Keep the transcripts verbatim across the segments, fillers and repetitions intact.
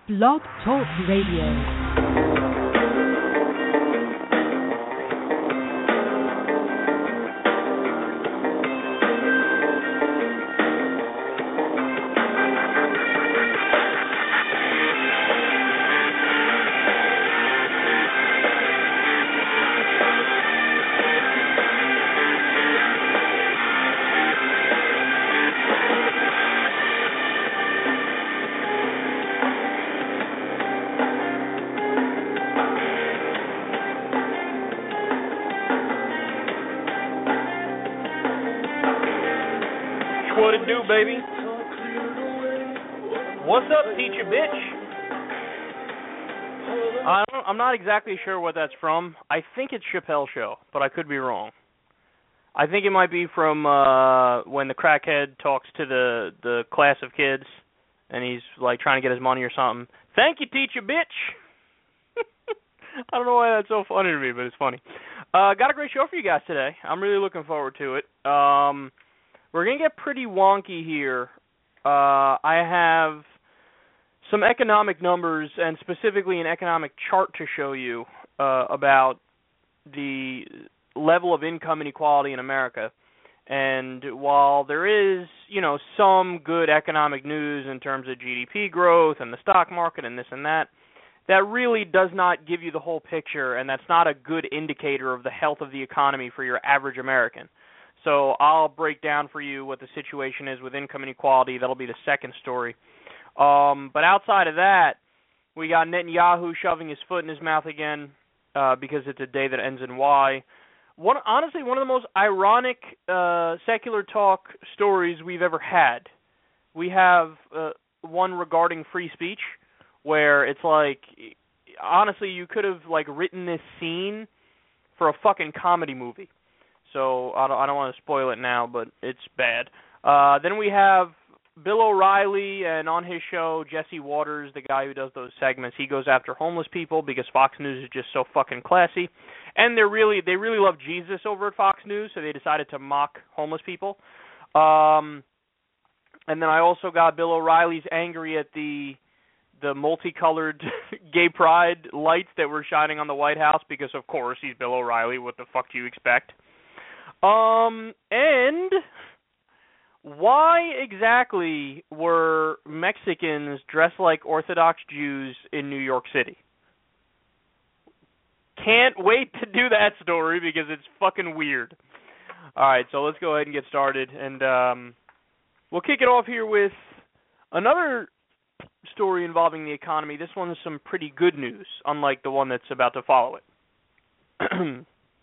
Blog Talk Radio. What it do, baby? What's up, teacher bitch? I don't, I'm not exactly sure what that's from. I think it's Chappelle Show, but I could be wrong. I think it might be from uh, when the crackhead talks to the, the class of kids, and he's like trying to get his money or something. Thank you, teacher bitch. I don't know why that's so funny to me, but it's funny. Uh, got a great show for you guys today. I'm really looking forward to it. Um... We're going to get pretty wonky here. Uh, I have some economic numbers and specifically an economic chart to show you uh, about the level of income inequality in America. And while there is, you know, some good economic news in terms of G D P growth and the stock market and this and that, that really does not give you the whole picture, and that's not a good indicator of the health of the economy for your average American. So I'll break down for you what the situation is with income inequality. That'll be the second story. Um, but outside of that, we got Netanyahu shoving his foot in his mouth again uh, because it's a day that ends in Y. One, honestly, one of the most ironic uh, secular talk stories we've ever had. We have uh, one regarding free speech where it's like, honestly, you could have like written this scene for a fucking comedy movie. So I don't, I don't want to spoil it now, but it's bad. Uh, then we have Bill O'Reilly, and on his show, Jesse Waters, the guy who does those segments, he goes after homeless people because Fox News is just so fucking classy. And they're really they really love Jesus over at Fox News, so they decided to mock homeless people. Um, and then I also got Bill O'Reilly's angry at the the multicolored gay pride lights that were shining on the White House because, of course, he's Bill O'Reilly. What the fuck do you expect? Um, and why exactly were Mexicans dressed like Orthodox Jews in New York City? Can't wait to do that story because it's fucking weird. All right, so let's go ahead and get started, and um, we'll kick it off here with another story involving the economy. This one is some pretty good news, unlike the one that's about to follow it.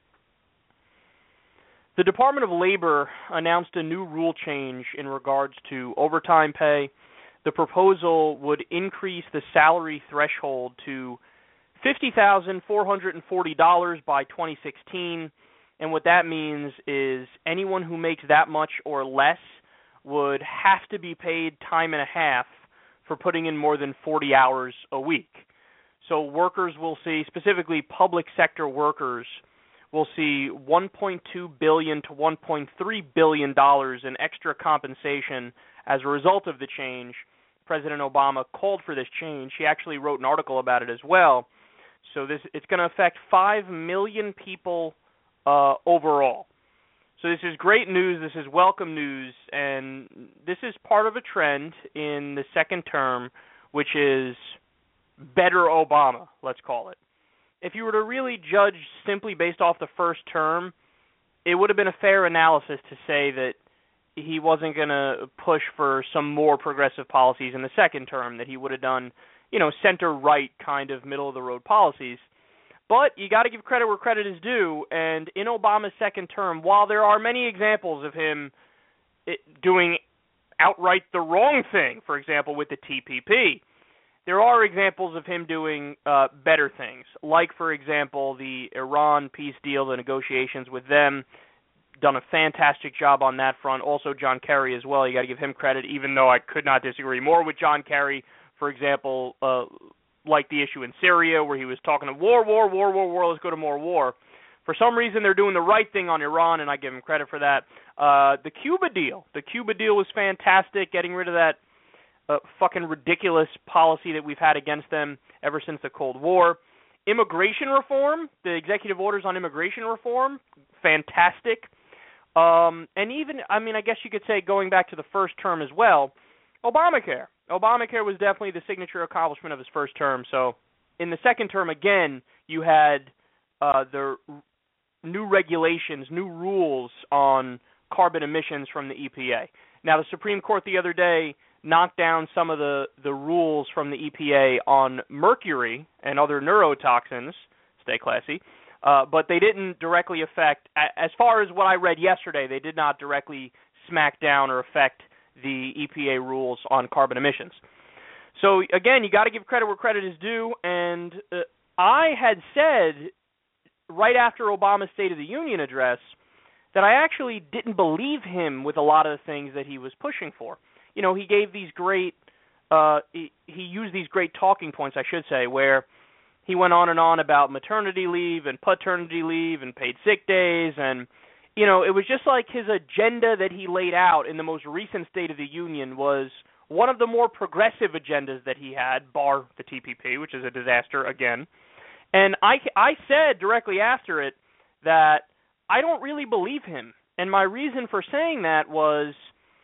The Department of Labor announced a new rule change in regards to overtime pay. The proposal would increase the salary threshold to fifty thousand four hundred forty dollars by twenty sixteen, and what that means is anyone who makes that much or less would have to be paid time and a half for putting in more than forty hours a week. So workers will see, specifically public sector workers, we'll see one point two billion dollars to one point three billion dollars in extra compensation as a result of the change. President Obama called for this change. He actually wrote an article about it as well. So this it's going to affect five million people uh, overall. So this is great news. This is welcome news. And this is part of a trend in the second term, which is better Obama, let's call it. If you were to really judge simply based off the first term, it would have been a fair analysis to say that he wasn't going to push for some more progressive policies in the second term, that he would have done, you know, center-right kind of middle-of-the-road policies. But you got to give credit where credit is due, and in Obama's second term, while there are many examples of him doing outright the wrong thing, for example, with the T P P, there are examples of him doing uh, better things, like, for example, the Iran peace deal, the negotiations with them, done a fantastic job on that front. Also, John Kerry as well. You got to give him credit, even though I could not disagree more with John Kerry, for example, uh, like the issue in Syria where he was talking to war, war, war, war, war, let's go to more war. For some reason, they're doing the right thing on Iran, and I give him credit for that. Uh, the Cuba deal. The Cuba deal was fantastic, getting rid of that uh, fucking ridiculous policy that we've had against them ever since the Cold War. Immigration reform, the executive orders on immigration reform, fantastic. Um, and even, I mean, I guess you could say going back to the first term as well, Obamacare. Obamacare was definitely the signature accomplishment of his first term. So in the second term, again, you had uh, the new regulations, new rules on carbon emissions from the E P A. Now, the Supreme Court the other day knocked down some of the, the rules from the E P A on mercury and other neurotoxins, stay classy, uh, but they didn't directly affect, as far as what I read yesterday, they did not directly smack down or affect the E P A rules on carbon emissions. So, again, you got to give credit where credit is due, and uh, I had said right after Obama's State of the Union address that I actually didn't believe him with a lot of the things that he was pushing for. You know, he gave these great, uh, he, he used these great talking points, I should say, where he went on and on about maternity leave and paternity leave and paid sick days, and, you know, it was just like his agenda that he laid out in the most recent State of the Union was one of the more progressive agendas that he had, bar the T P P, which is a disaster again. And I, I said directly after it that I don't really believe him. And my reason for saying that was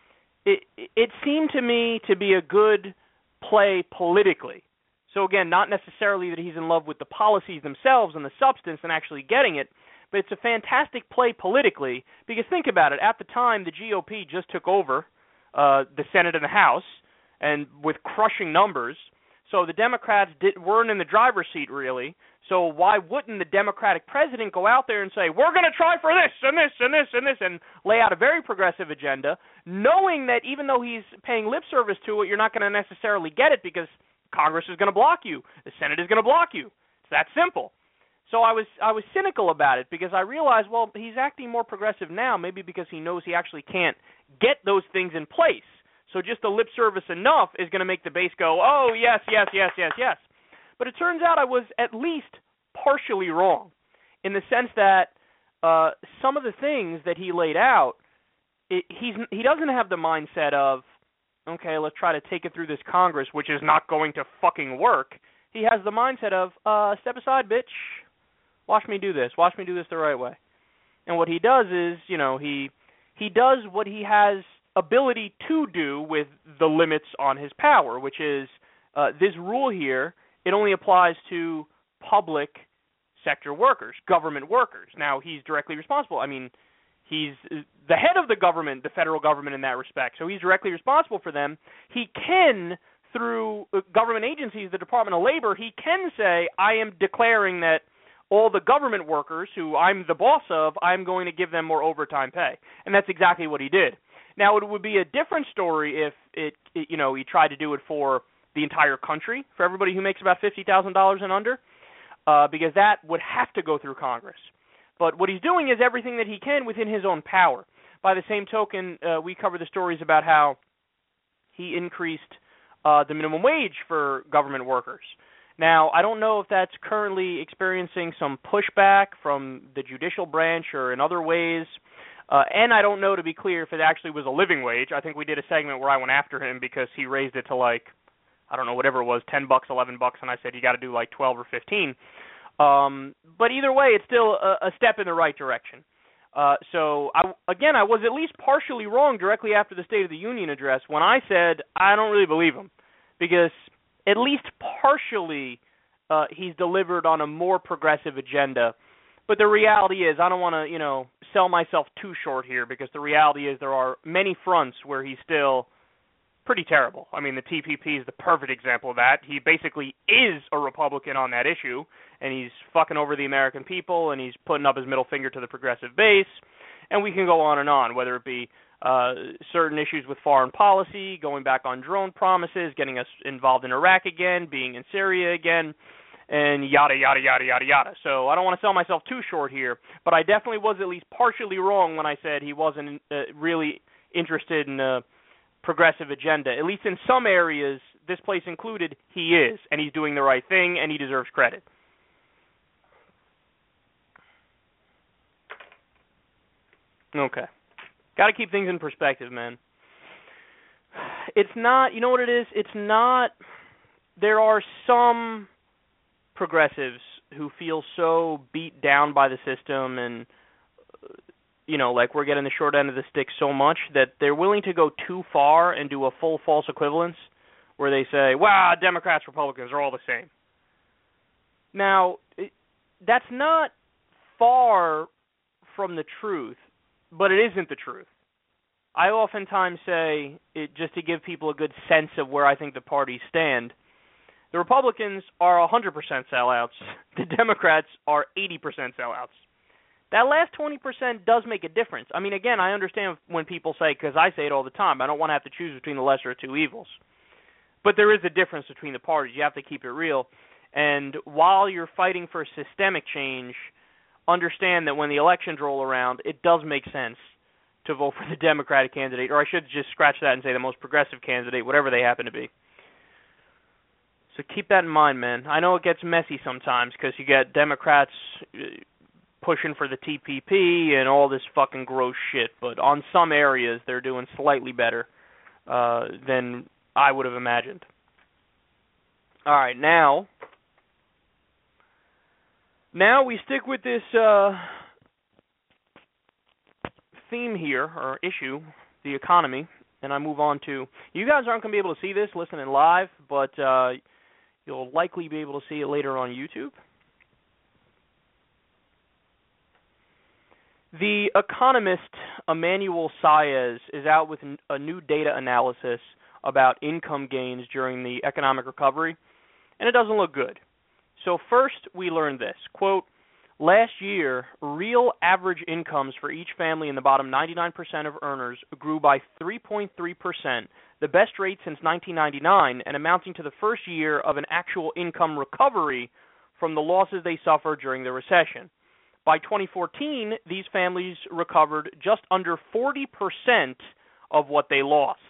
it it seemed to me to be a good play politically. So again, not necessarily that he's in love with the policies themselves and the substance and actually getting it, but it's a fantastic play politically because think about it. At the time, the G O P just took over uh, the Senate and the House and with crushing numbers. So the Democrats did, weren't in the driver's seat, really. So why wouldn't the Democratic president go out there and say, we're going to try for this and this and this and this, and lay out a very progressive agenda, knowing that even though he's paying lip service to it, you're not going to necessarily get it because Congress is going to block you. The Senate is going to block you. It's that simple. So I was I was cynical about it because I realized, well, he's acting more progressive now, maybe because he knows he actually can't get those things in place. So just the lip service enough is going to make the base go, oh, yes, yes, yes, yes, yes. But it turns out I was at least partially wrong in the sense that uh, some of the things that he laid out, it, he's he doesn't have the mindset of, okay, let's try to take it through this Congress, which is not going to fucking work. He has the mindset of, uh, step aside, bitch. Watch me do this. Watch me do this the right way. And what he does is, you know, he he does what he has ability to do with the limits on his power, which is uh, this rule here, it only applies to public sector workers, government workers. Now, he's directly responsible. I mean, he's the head of the government, the federal government in that respect, so he's directly responsible for them. He can, through government agencies, the Department of Labor, he can say, I am declaring that all the government workers who I'm the boss of, I'm going to give them more overtime pay. And that's exactly what he did. Now, it would be a different story if it, it you know, he tried to do it for the entire country, for everybody who makes about fifty thousand dollars and under, uh, because that would have to go through Congress. But what he's doing is everything that he can within his own power. By the same token, uh, we cover the stories about how he increased uh, the minimum wage for government workers. Now, I don't know if that's currently experiencing some pushback from the judicial branch or in other ways. Uh, and I don't know, to be clear, if it actually was a living wage. I think we did a segment where I went after him because he raised it to like, I don't know, whatever it was, ten bucks, eleven bucks, and I said you got to do like twelve or fifteen. Um, but either way, it's still a, a step in the right direction. Uh, so, I, again, I was at least partially wrong directly after the State of the Union address when I said I don't really believe him because at least partially uh, he's delivered on a more progressive agenda. But the reality is I don't want to, you know, sell myself too short here because the reality is there are many fronts where he's still pretty terrible. I mean, the T P P is the perfect example of that. He basically is a Republican on that issue, and he's fucking over the American people, and he's putting up his middle finger to the progressive base, and we can go on and on, whether it be uh, certain issues with foreign policy, going back on drone promises, getting us involved in Iraq again, being in Syria again, and yada, yada, yada, yada, yada. So I don't want to sell myself too short here, but I definitely was at least partially wrong when I said he wasn't uh, really interested in a progressive agenda. At least in some areas, this place included, he is, and he's doing the right thing, and he deserves credit. Okay. Got to keep things in perspective, man. it's not, you know what it is? It's not, there are some progressives who feel so beat down by the system and, you know, like we're getting the short end of the stick so much that they're willing to go too far and do a full false equivalence where they say, well, Democrats, Republicans are all the same. Now, it, that's not far from the truth, but it isn't the truth. I oftentimes say, it, just to give people a good sense of where I think the parties stand, the Republicans are one hundred percent sellouts. The Democrats are eighty percent sellouts. That last twenty percent does make a difference. I mean, again, I understand when people say, because I say it all the time, I don't want to have to choose between the lesser of two evils. But there is a difference between the parties. You have to keep it real. And while you're fighting for systemic change, understand that when the elections roll around, it does make sense to vote for the Democratic candidate, or I should just scratch that and say the most progressive candidate, whatever they happen to be. So keep that in mind, man. I know it gets messy sometimes because you get Democrats pushing for the T P P and all this fucking gross shit, but on some areas they're doing slightly better uh, than I would have imagined. All right, now, now we stick with this uh, theme here, or issue, the economy, and I move on to, you guys aren't going to be able to see this listening live, but uh, you'll likely be able to see it later on YouTube. The economist Emmanuel Saez is out with a new data analysis about income gains during the economic recovery, and it doesn't look good. So first, we learned this, quote, last year, real average incomes for each family in the bottom ninety-nine percent of earners grew by three point three percent, the best rate since nineteen ninety-nine, and amounting to the first year of an actual income recovery from the losses they suffered during the recession. By twenty fourteen, these families recovered just under forty percent of what they lost.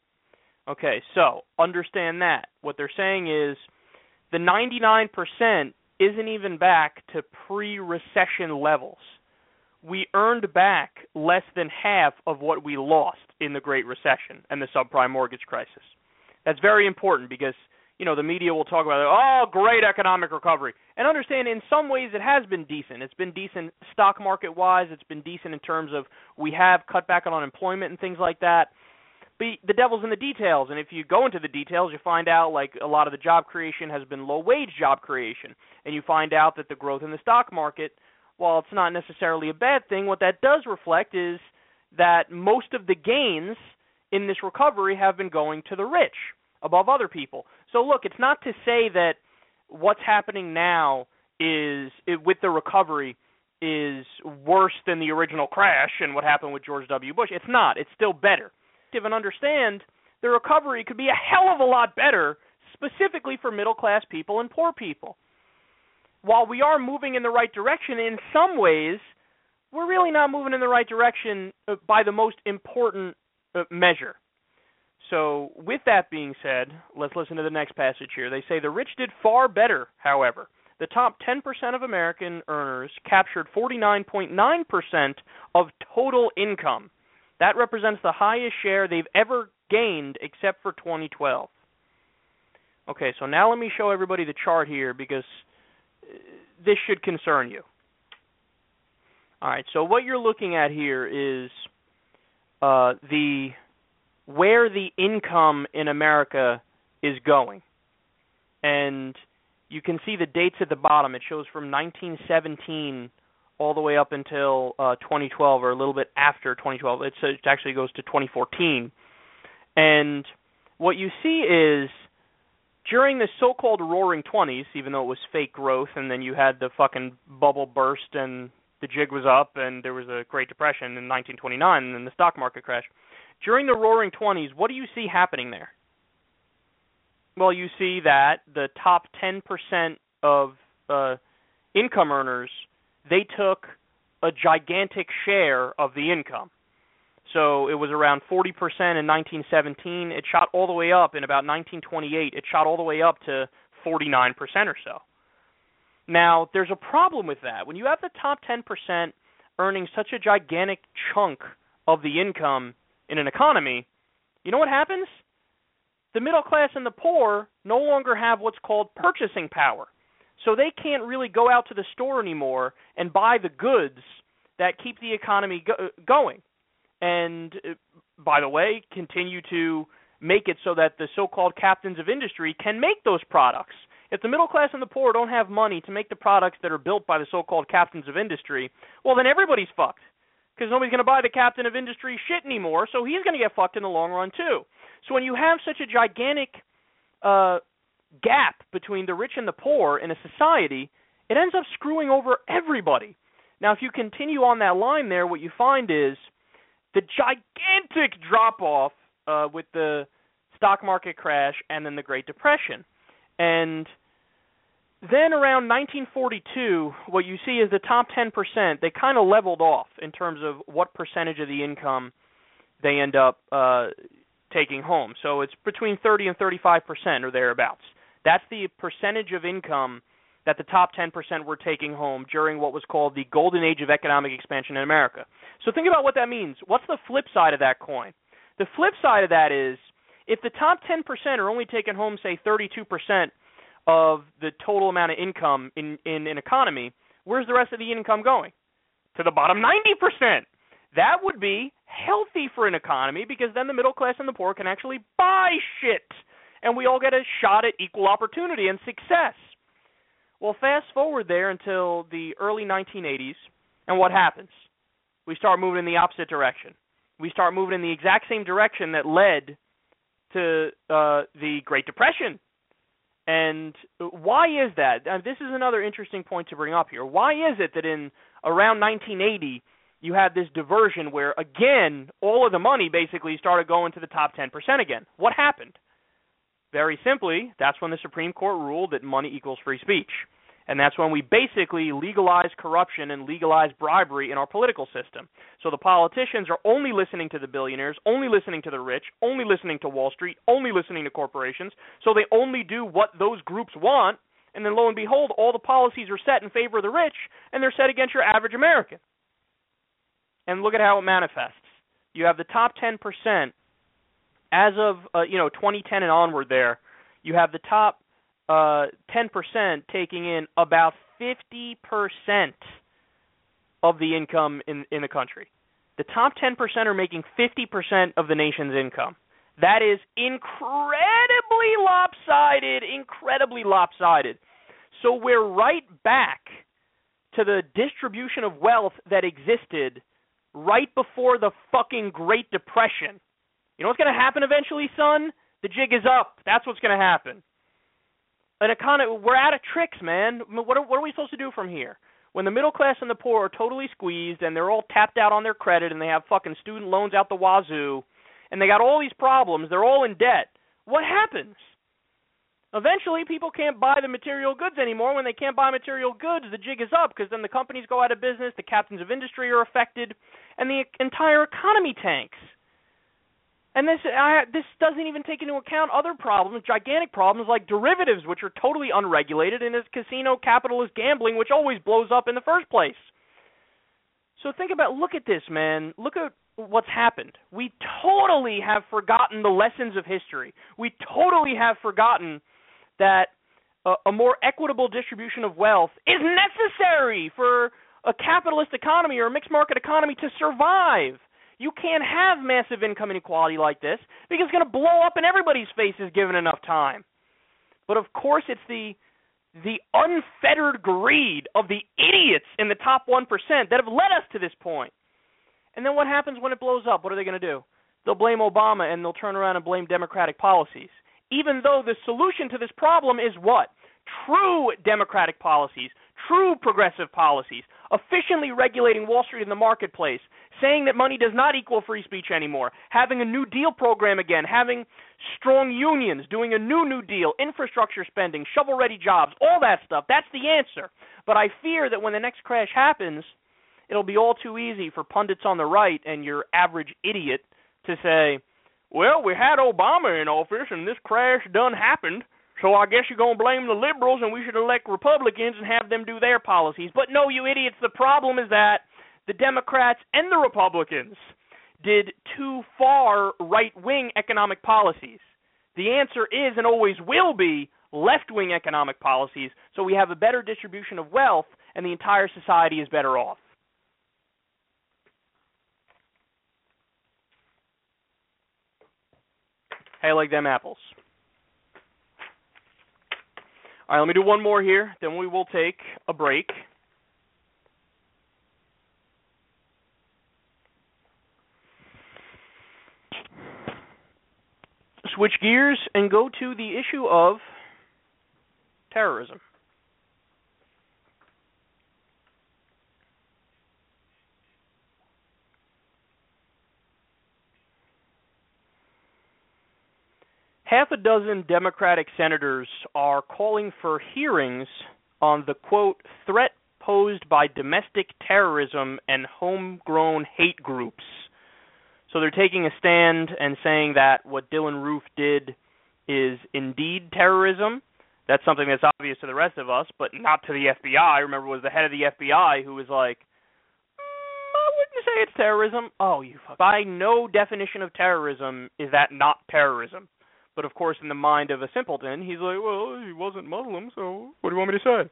Okay, so understand that. What they're saying is the ninety-nine percent isn't even back to pre-recession levels. We earned back less than half of what we lost in the Great Recession and the subprime mortgage crisis. That's very important because, you know, the media will talk about, oh, great economic recovery. And understand, in some ways it has been decent. It's been decent stock market-wise. It's been decent in terms of we have cut back on unemployment and things like that. But the devil's in the details, and if you go into the details, you find out, like, a lot of the job creation has been low-wage job creation. And you find out that the growth in the stock market, while it's not necessarily a bad thing, what that does reflect is that most of the gains in this recovery have been going to the rich above other people. So look, it's not to say that what's happening now is, it, with the recovery, is worse than the original crash and what happened with George W. Bush. It's not. It's still better. And understand the recovery could be a hell of a lot better, specifically for middle-class people and poor people. While we are moving in the right direction, in some ways, we're really not moving in the right direction by the most important measure. So with that being said, let's listen to the next passage here. They say the rich did far better, however. The top ten percent of American earners captured forty-nine point nine percent of total income. That represents the highest share they've ever gained except for twenty twelve. Okay, so now let me show everybody the chart here because this should concern you. All right, so what you're looking at here is uh, the where the income in America is going. And you can see the dates at the bottom. It shows from nineteen seventeen all the way up until uh, twenty twelve, or a little bit after twenty twelve. It's, it actually goes to twenty fourteen. And what you see is during the so-called roaring twenties, even though it was fake growth, and then you had the fucking bubble burst and the jig was up and there was a Great Depression in nineteen twenty-nine and then the stock market crash. During the roaring twenties, what do you see happening there? Well, you see that the top ten percent of uh, income earners, they took a gigantic share of the income. So it was around forty percent in nineteen seventeen. It shot all the way up in about nineteen twenty-eight. It shot all the way up to forty-nine percent or so. Now, there's a problem with that. When you have the top ten percent earning such a gigantic chunk of the income in an economy, you know what happens? the middle class and the poor no longer have what's called purchasing power. So they can't really go out to the store anymore and buy the goods that keep the economy go- going. And, uh, by the way, continue to make it so that the so-called captains of industry can make those products. If the middle class and the poor don't have money to make the products that are built by the so-called captains of industry, well, then everybody's fucked, because nobody's going to buy the captain of industry shit anymore, so he's going to get fucked in the long run too. So when you have such a gigantic uh, gap between the rich and the poor in a society, it ends up screwing over everybody. Now, if you continue on that line there, what you find is the gigantic drop-off uh, with the stock market crash and then the Great Depression. And then around nineteen forty-two, what you see is the top ten percent, they kind of leveled off in terms of what percentage of the income they end up uh, taking home. So it's between thirty and thirty-five percent or thereabouts. That's the percentage of income that the top ten percent were taking home during what was called the golden age of economic expansion in America. So think about what that means. What's the flip side of that coin? The flip side of that is, if the top ten percent are only taking home, say, thirty-two percent of the total amount of income in, in an economy, where's the rest of the income going? To the bottom ninety percent. That would be healthy for an economy, because then the middle class and the poor can actually buy shit, and we all get a shot at equal opportunity and success. Well, fast forward there until the early nineteen eighties, and what happens? We start moving in the opposite direction. We start moving in the exact same direction that led to uh, the Great Depression. And why is that? Uh, this is another interesting point to bring up here. Why is it that in around nineteen eighty, you have this diversion where, again, all of the money basically started going to the top ten percent again? What happened? Very simply, that's when the Supreme Court ruled that money equals free speech. And that's when we basically legalized corruption and legalized bribery in our political system. So the politicians are only listening to the billionaires, only listening to the rich, only listening to Wall Street, only listening to corporations. So they only do what those groups want, and then lo and behold, all the policies are set in favor of the rich, and they're set against your average American. And look at how it manifests. You have the top ten percent. As of uh, you know twenty ten and onward there, you have the top uh, ten percent taking in about fifty percent of the income in, in the country. The top ten percent are making fifty percent of the nation's income. That is incredibly lopsided, incredibly lopsided. So we're right back to the distribution of wealth that existed right before the fucking Great Depression. You know what's going to happen eventually, son? The jig is up. That's what's going to happen. An economy, we're out of tricks, man. What are, what are we supposed to do from here? When the middle class and the poor are totally squeezed and they're all tapped out on their credit and they have fucking student loans out the wazoo and they got all these problems, they're all in debt, what happens? Eventually, people can't buy the material goods anymore. When they can't buy material goods, the jig is up, because then the companies go out of business, the captains of industry are affected, and the entire economy tanks. And this I, this doesn't even take into account other problems, gigantic problems like derivatives, which are totally unregulated, and as casino capitalist gambling, which always blows up in the first place. So think about, look at this, man. Look at what's happened. We totally have forgotten the lessons of history. We totally have forgotten that uh, a more equitable distribution of wealth is necessary for a capitalist economy or a mixed market economy to survive. You can't have massive income inequality like this because it's going to blow up in everybody's faces given enough time. But of course, it's the the unfettered greed of the idiots in the top one percent that have led us to this point. And then what happens when it blows up? What are they going to do? They'll blame Obama and they'll turn around and blame Democratic policies. Even though the solution to this problem is what? True democratic policies, true progressive policies, efficiently regulating Wall Street in the marketplace, saying that money does not equal free speech anymore, having a New Deal program again, having strong unions, doing a new New Deal, infrastructure spending, shovel-ready jobs, all that stuff. That's the answer. But I fear that when the next crash happens, it'll be all too easy for pundits on the right and your average idiot to say, well, we had Obama in office and this crash done happened, so I guess you're going to blame the liberals and we should elect Republicans and have them do their policies. But no, you idiots, the problem is that the Democrats and the Republicans did too far right-wing economic policies. The answer is and always will be left-wing economic policies, so we have a better distribution of wealth and the entire society is better off. Hey, I like them apples. All right, let me do one more here, then we will take a break. Switch gears and go to the issue of terrorism. Half a dozen Democratic senators are calling for hearings on the, quote, threat posed by domestic terrorism and homegrown hate groups. So they're taking a stand and saying that what Dylann Roof did is indeed terrorism. That's something that's obvious to the rest of us, but not to the F B I. Remember, it was the head of the F B I who was like, mm, I wouldn't say it's terrorism. Oh, you fuck. By no definition of terrorism is that not terrorism. But, of course, in the mind of a simpleton, he's like, well, he wasn't Muslim, so what do you want me to say?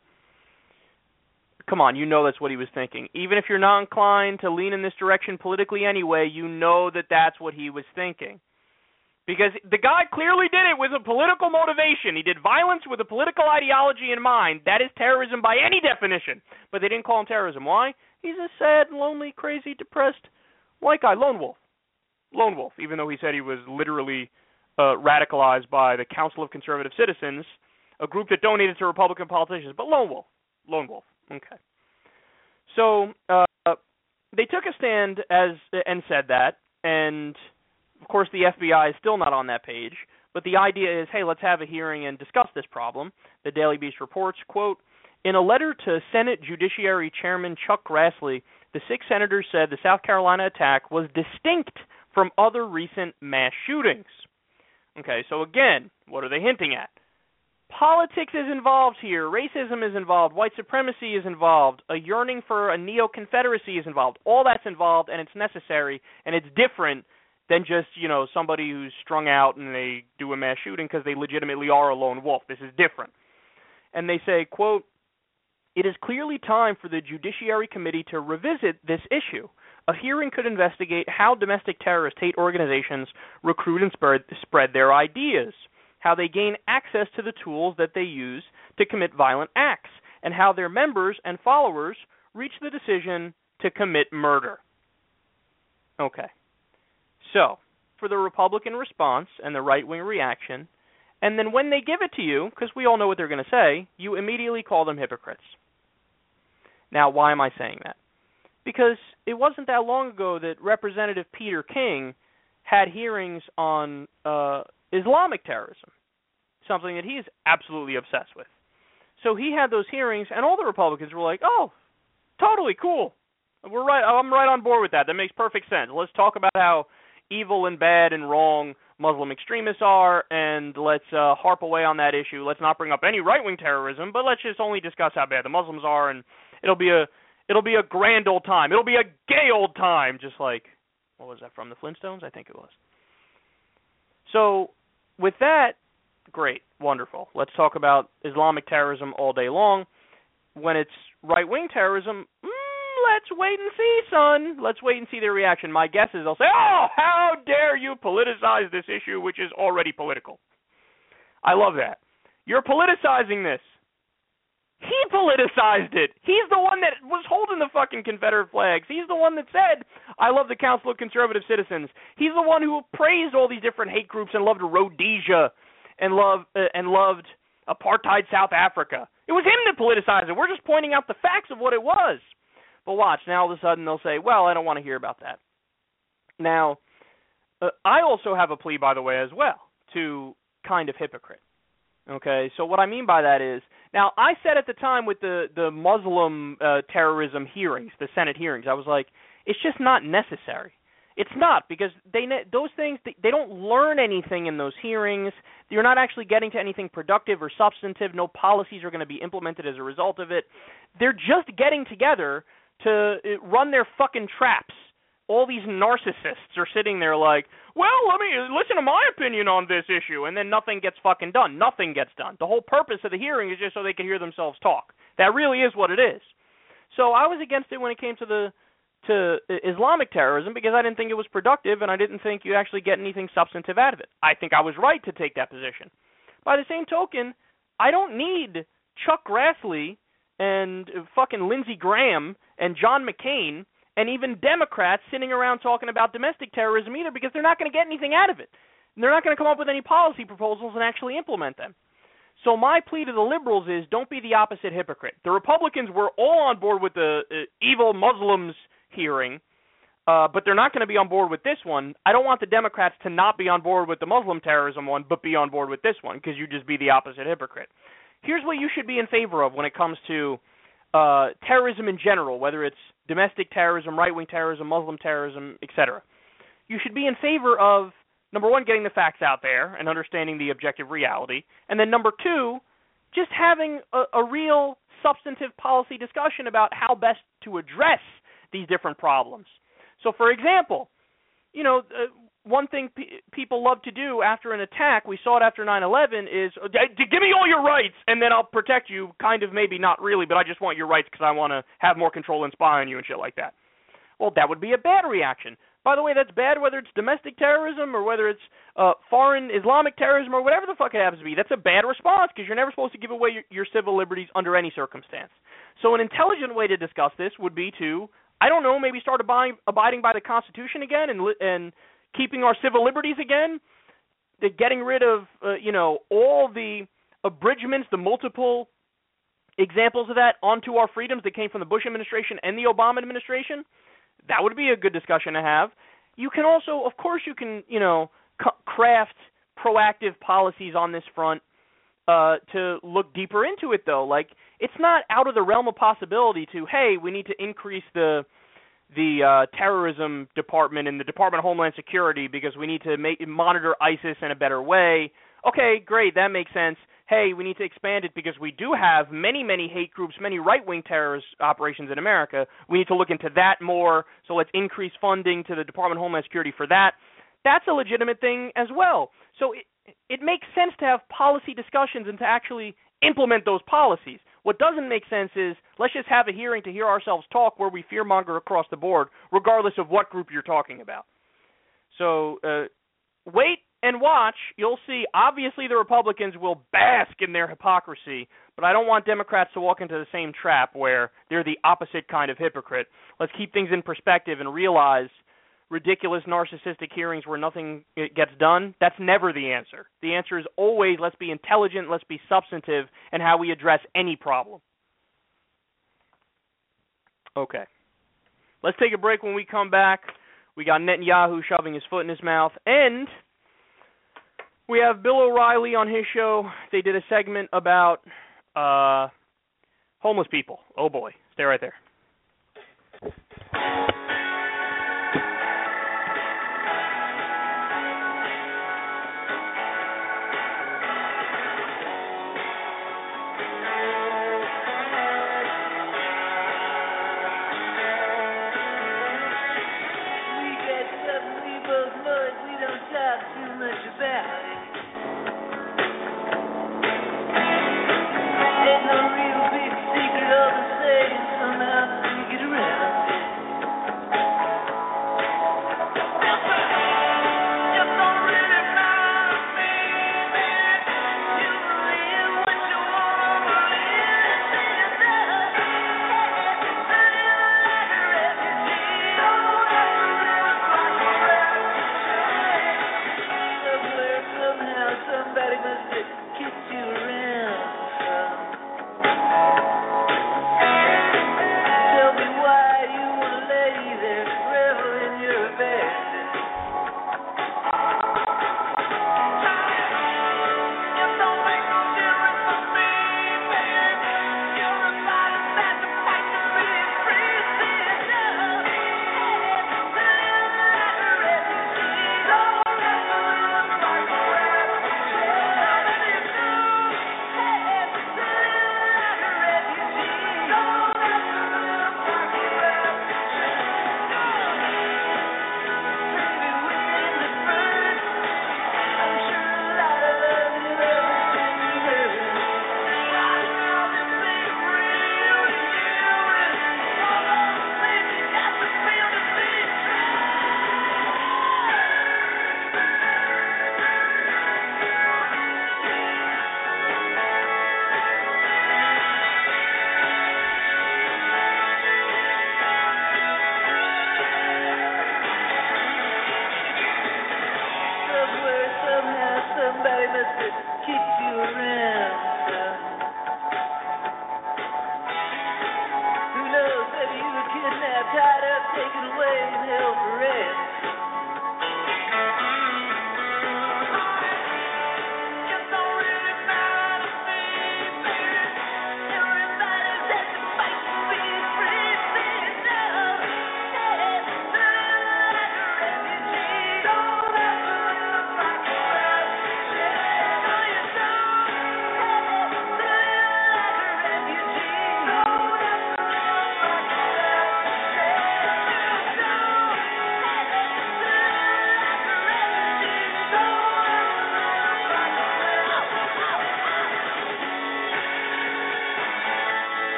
Come on, you know that's what he was thinking. Even if you're not inclined to lean in this direction politically anyway, you know that that's what he was thinking. Because the guy clearly did it with a political motivation. He did violence with a political ideology in mind. That is terrorism by any definition. But they didn't call him terrorism. Why? He's a sad, lonely, crazy, depressed white guy. Lone wolf. Lone wolf, even though he said he was literally uh, radicalized by the Council of Conservative Citizens, a group that donated to Republican politicians. But lone wolf. Lone wolf. Okay. So uh, they took a stand as and said that, and of course the F B I is still not on that page, but the idea is, hey, let's have a hearing and discuss this problem. The Daily Beast reports, quote, in a letter to Senate Judiciary Chairman Chuck Grassley, the six senators said the South Carolina attack was distinct from other recent mass shootings. Okay, so again, what are they hinting at? Politics is involved here. Racism is involved. White supremacy is involved. A yearning for a neo-Confederacy is involved. All that's involved, and it's necessary, and it's different than just, you know, somebody who's strung out and they do a mass shooting because they legitimately are a lone wolf. This is different. And they say, quote, it is clearly time for the Judiciary Committee to revisit this issue. A hearing could investigate how domestic terrorist hate organizations recruit and spread, spread their ideas, how they gain access to the tools that they use to commit violent acts, and how their members and followers reach the decision to commit murder. Okay. So, for the Republican response and the right-wing reaction, and then when they give it to you, because we all know what they're going to say, you immediately call them hypocrites. Now, why am I saying that? Because it wasn't that long ago that Representative Peter King had hearings on uh, Islamic terrorism, something that he is absolutely obsessed with. So he had those hearings, and all the Republicans were like, oh, totally cool. We're right. I'm right on board with that. That makes perfect sense. Let's talk about how evil and bad and wrong Muslim extremists are, and let's uh, harp away on that issue. Let's not bring up any right-wing terrorism, but let's just only discuss how bad the Muslims are, and it'll be a it'll be a grand old time. It'll be a gay old time, just like, what was that, from the Flintstones? I think it was. So with that, great, wonderful. Let's talk about Islamic terrorism all day long. When it's right-wing terrorism, mm, let's wait and see, son. Let's wait and see their reaction. My guess is they'll say, oh, how dare you politicize this issue, which is already political. I love that. You're politicizing this. He politicized it. He's the one that was holding the fucking Confederate flags. He's the one that said, I love the Council of Conservative Citizens. He's the one who praised all these different hate groups and loved Rhodesia and loved, uh, and loved apartheid South Africa. It was him that politicized it. We're just pointing out the facts of what it was. But watch, now all of a sudden they'll say, well, I don't want to hear about that. Now, uh, I also have a plea, by the way, as well, to kind of hypocrite. Okay, so what I mean by that is, now I said at the time with the, the Muslim uh, terrorism hearings, the Senate hearings, I was like, it's just not necessary. It's not, because they those things, they, they don't learn anything in those hearings. You're not actually getting to anything productive or substantive. No policies are going to be implemented as a result of it. They're just getting together to run their fucking traps. All these narcissists are sitting there like, well, let me listen to my opinion on this issue, and then nothing gets fucking done. Nothing gets done. The whole purpose of the hearing is just so they can hear themselves talk. That really is what it is. So I was against it when it came to the to Islamic terrorism because I didn't think it was productive, and I didn't think you actually get anything substantive out of it. I think I was right to take that position. By the same token, I don't need Chuck Grassley and fucking Lindsey Graham and John McCain and even Democrats sitting around talking about domestic terrorism either, because they're not going to get anything out of it. And they're not going to come up with any policy proposals and actually implement them. So my plea to the liberals is don't be the opposite hypocrite. The Republicans were all on board with the uh, evil Muslims hearing, uh, but they're not going to be on board with this one. I don't want the Democrats to not be on board with the Muslim terrorism one, but be on board with this one, because you just be the opposite hypocrite. Here's what you should be in favor of when it comes to uh, terrorism in general, whether it's domestic terrorism, right-wing terrorism, Muslim terrorism, et cetera. You should be in favor of, number one, getting the facts out there and understanding the objective reality, and then number two, just having a, a real substantive policy discussion about how best to address these different problems. So, for example, you know, uh, one thing pe- people love to do after an attack, we saw it after nine eleven, is uh, give me all your rights and then I'll protect you, kind of, maybe not really, but I just want your rights because I want to have more control and spy on you and shit like that. Well, that would be a bad reaction. By the way, that's bad whether it's domestic terrorism or whether it's uh, foreign Islamic terrorism or whatever the fuck it happens to be. That's a bad response because you're never supposed to give away your, your civil liberties under any circumstance. So an intelligent way to discuss this would be to, I don't know, maybe start abiding, abiding by the Constitution again and and keeping our civil liberties again, the getting rid of, uh, you know, all the abridgments, the multiple examples of that onto our freedoms that came from the Bush administration and the Obama administration. That would be a good discussion to have. You can also, of course, you can, you know, c- craft proactive policies on this front uh, to look deeper into it, though. Like, it's not out of the realm of possibility to, hey, we need to increase the the uh, terrorism department and the Department of Homeland Security because we need to make monitor ISIS in a better way. Okay, great, that makes sense. Hey, we need to expand it because we do have many, many hate groups, many right-wing terrorist operations in America. We need to look into that more, so let's increase funding to the Department of Homeland Security for that. That's a legitimate thing as well. So it, it makes sense to have policy discussions and to actually implement those policies. What doesn't make sense is let's just have a hearing to hear ourselves talk where we fearmonger across the board, regardless of what group you're talking about. So uh, wait and watch. You'll see, obviously, the Republicans will bask in their hypocrisy, but I don't want Democrats to walk into the same trap where they're the opposite kind of hypocrite. Let's keep things in perspective and realize ridiculous narcissistic hearings where nothing gets done, that's never the answer. The answer is always let's be intelligent, let's be substantive in how we address any problem. Okay. Let's take a break. When we come back, we got Netanyahu shoving his foot in his mouth, and we have Bill O'Reilly on his show. They did a segment about uh, homeless people. Oh boy. Stay right there. Ain't no real big secret of the saying, somehow we get around it.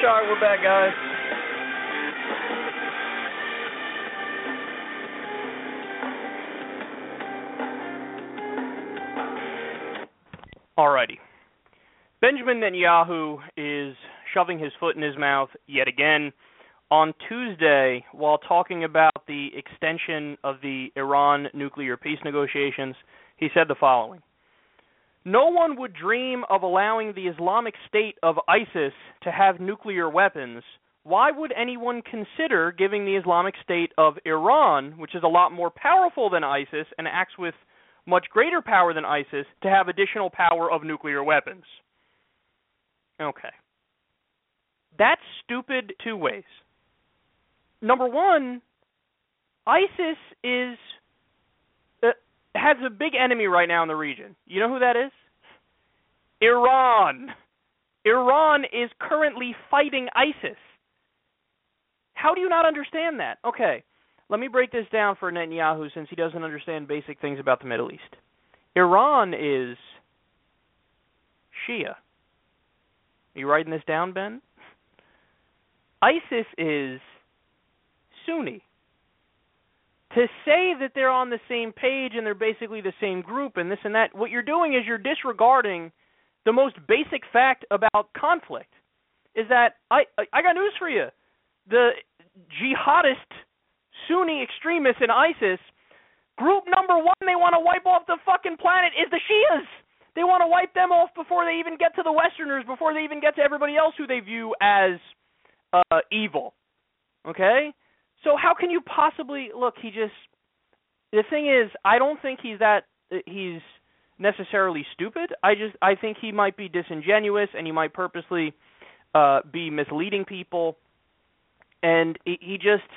Sorry, we're back, guys. Alrighty. Benjamin Netanyahu is shoving his foot in his mouth yet again. On Tuesday, while talking about the extension of the Iran nuclear peace negotiations, he said the following: "No one would dream of allowing the Islamic State of ISIS to have nuclear weapons. Why would anyone consider giving the Islamic State of Iran, which is a lot more powerful than ISIS and acts with much greater power than ISIS, to have additional power of nuclear weapons?" Okay. That's stupid two ways. Number one, ISIS is uh, has a big enemy right now in the region. You know who that is? Iran. Iran is currently fighting ISIS. How do you not understand that? Okay, let me break this down for Netanyahu since he doesn't understand basic things about the Middle East. Iran is Shia. Are you writing this down, Ben? ISIS is Sunni. To say that they're on the same page and they're basically the same group and this and that, what you're doing is you're disregarding the most basic fact about conflict. Is that, I, I got news for you. The jihadist Sunni extremists in ISIS, group number one they want to wipe off the fucking planet is the Shias. They want to wipe them off before they even get to the Westerners, before they even get to everybody else who they view as uh, evil. Okay? So how can you possibly, look, he just, the thing is, I don't think he's that, he's necessarily stupid. I just, I think he might be disingenuous and he might purposely uh, be misleading people. And he, he just,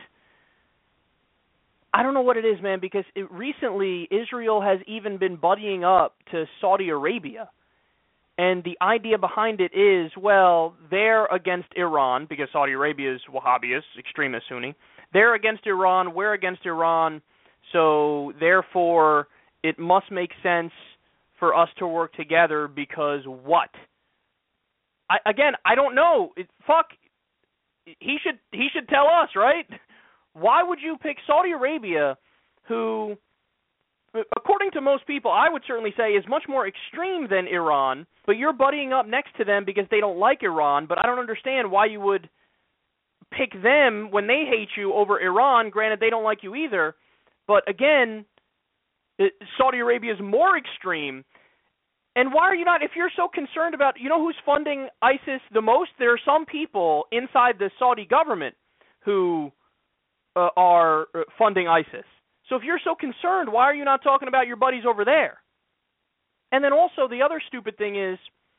I don't know what it is, man, because it, recently Israel has even been buddying up to Saudi Arabia. And the idea behind it is, well, they're against Iran, because Saudi Arabia is Wahhabist, extremist Sunni. They're against Iran, we're against Iran, so therefore it must make sense for us to work together because what? I, again, I don't know. It, fuck, he should he should tell us, right? Why would you pick Saudi Arabia, who, according to most people, I would certainly say is much more extreme than Iran, but you're buddying up next to them because they don't like Iran, but I don't understand why you would pick them when they hate you over Iran. Granted, they don't like you either, but again, Saudi Arabia is more extreme. And why are you not, if you're so concerned about, you know who's funding ISIS the most? There are some people inside the Saudi government who uh, are funding ISIS. So if you're so concerned, why are you not talking about your buddies over there? And then also the other stupid thing is,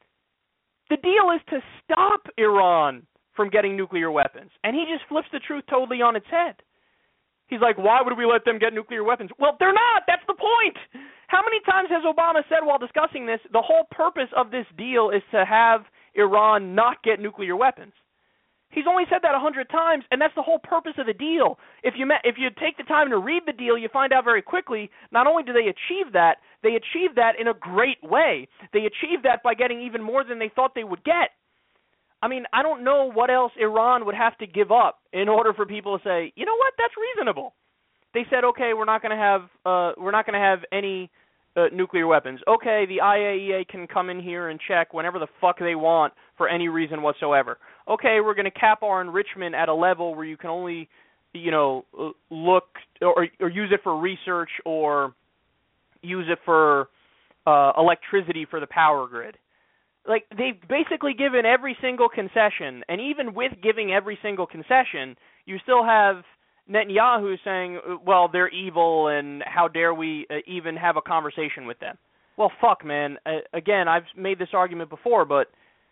the deal is to stop Iran from getting nuclear weapons. And he just flips the truth totally on its head. He's like, why would we let them get nuclear weapons? Well, they're not. That's the point. How many times has Obama said while discussing this, the whole purpose of this deal is to have Iran not get nuclear weapons? He's only said that a hundred times, and that's the whole purpose of the deal. If you met, if you take the time to read the deal, you find out very quickly, not only do they achieve that, they achieve that in a great way. They achieve that by getting even more than they thought they would get. I mean, I don't know what else Iran would have to give up in order for people to say, you know what, that's reasonable. They said, okay, we're not going to have, uh, we're not going to have any uh, nuclear weapons. Okay, the I A E A can come in here and check whenever the fuck they want for any reason whatsoever. Okay, we're going to cap our enrichment at a level where you can only, you know, look or, or use it for research or use it for uh, electricity for the power grid. Like, they've basically given every single concession, and even with giving every single concession, you still have Netanyahu saying, well, they're evil, and how dare we uh, even have a conversation with them. Well, fuck, man. Uh, again, I've made this argument before, but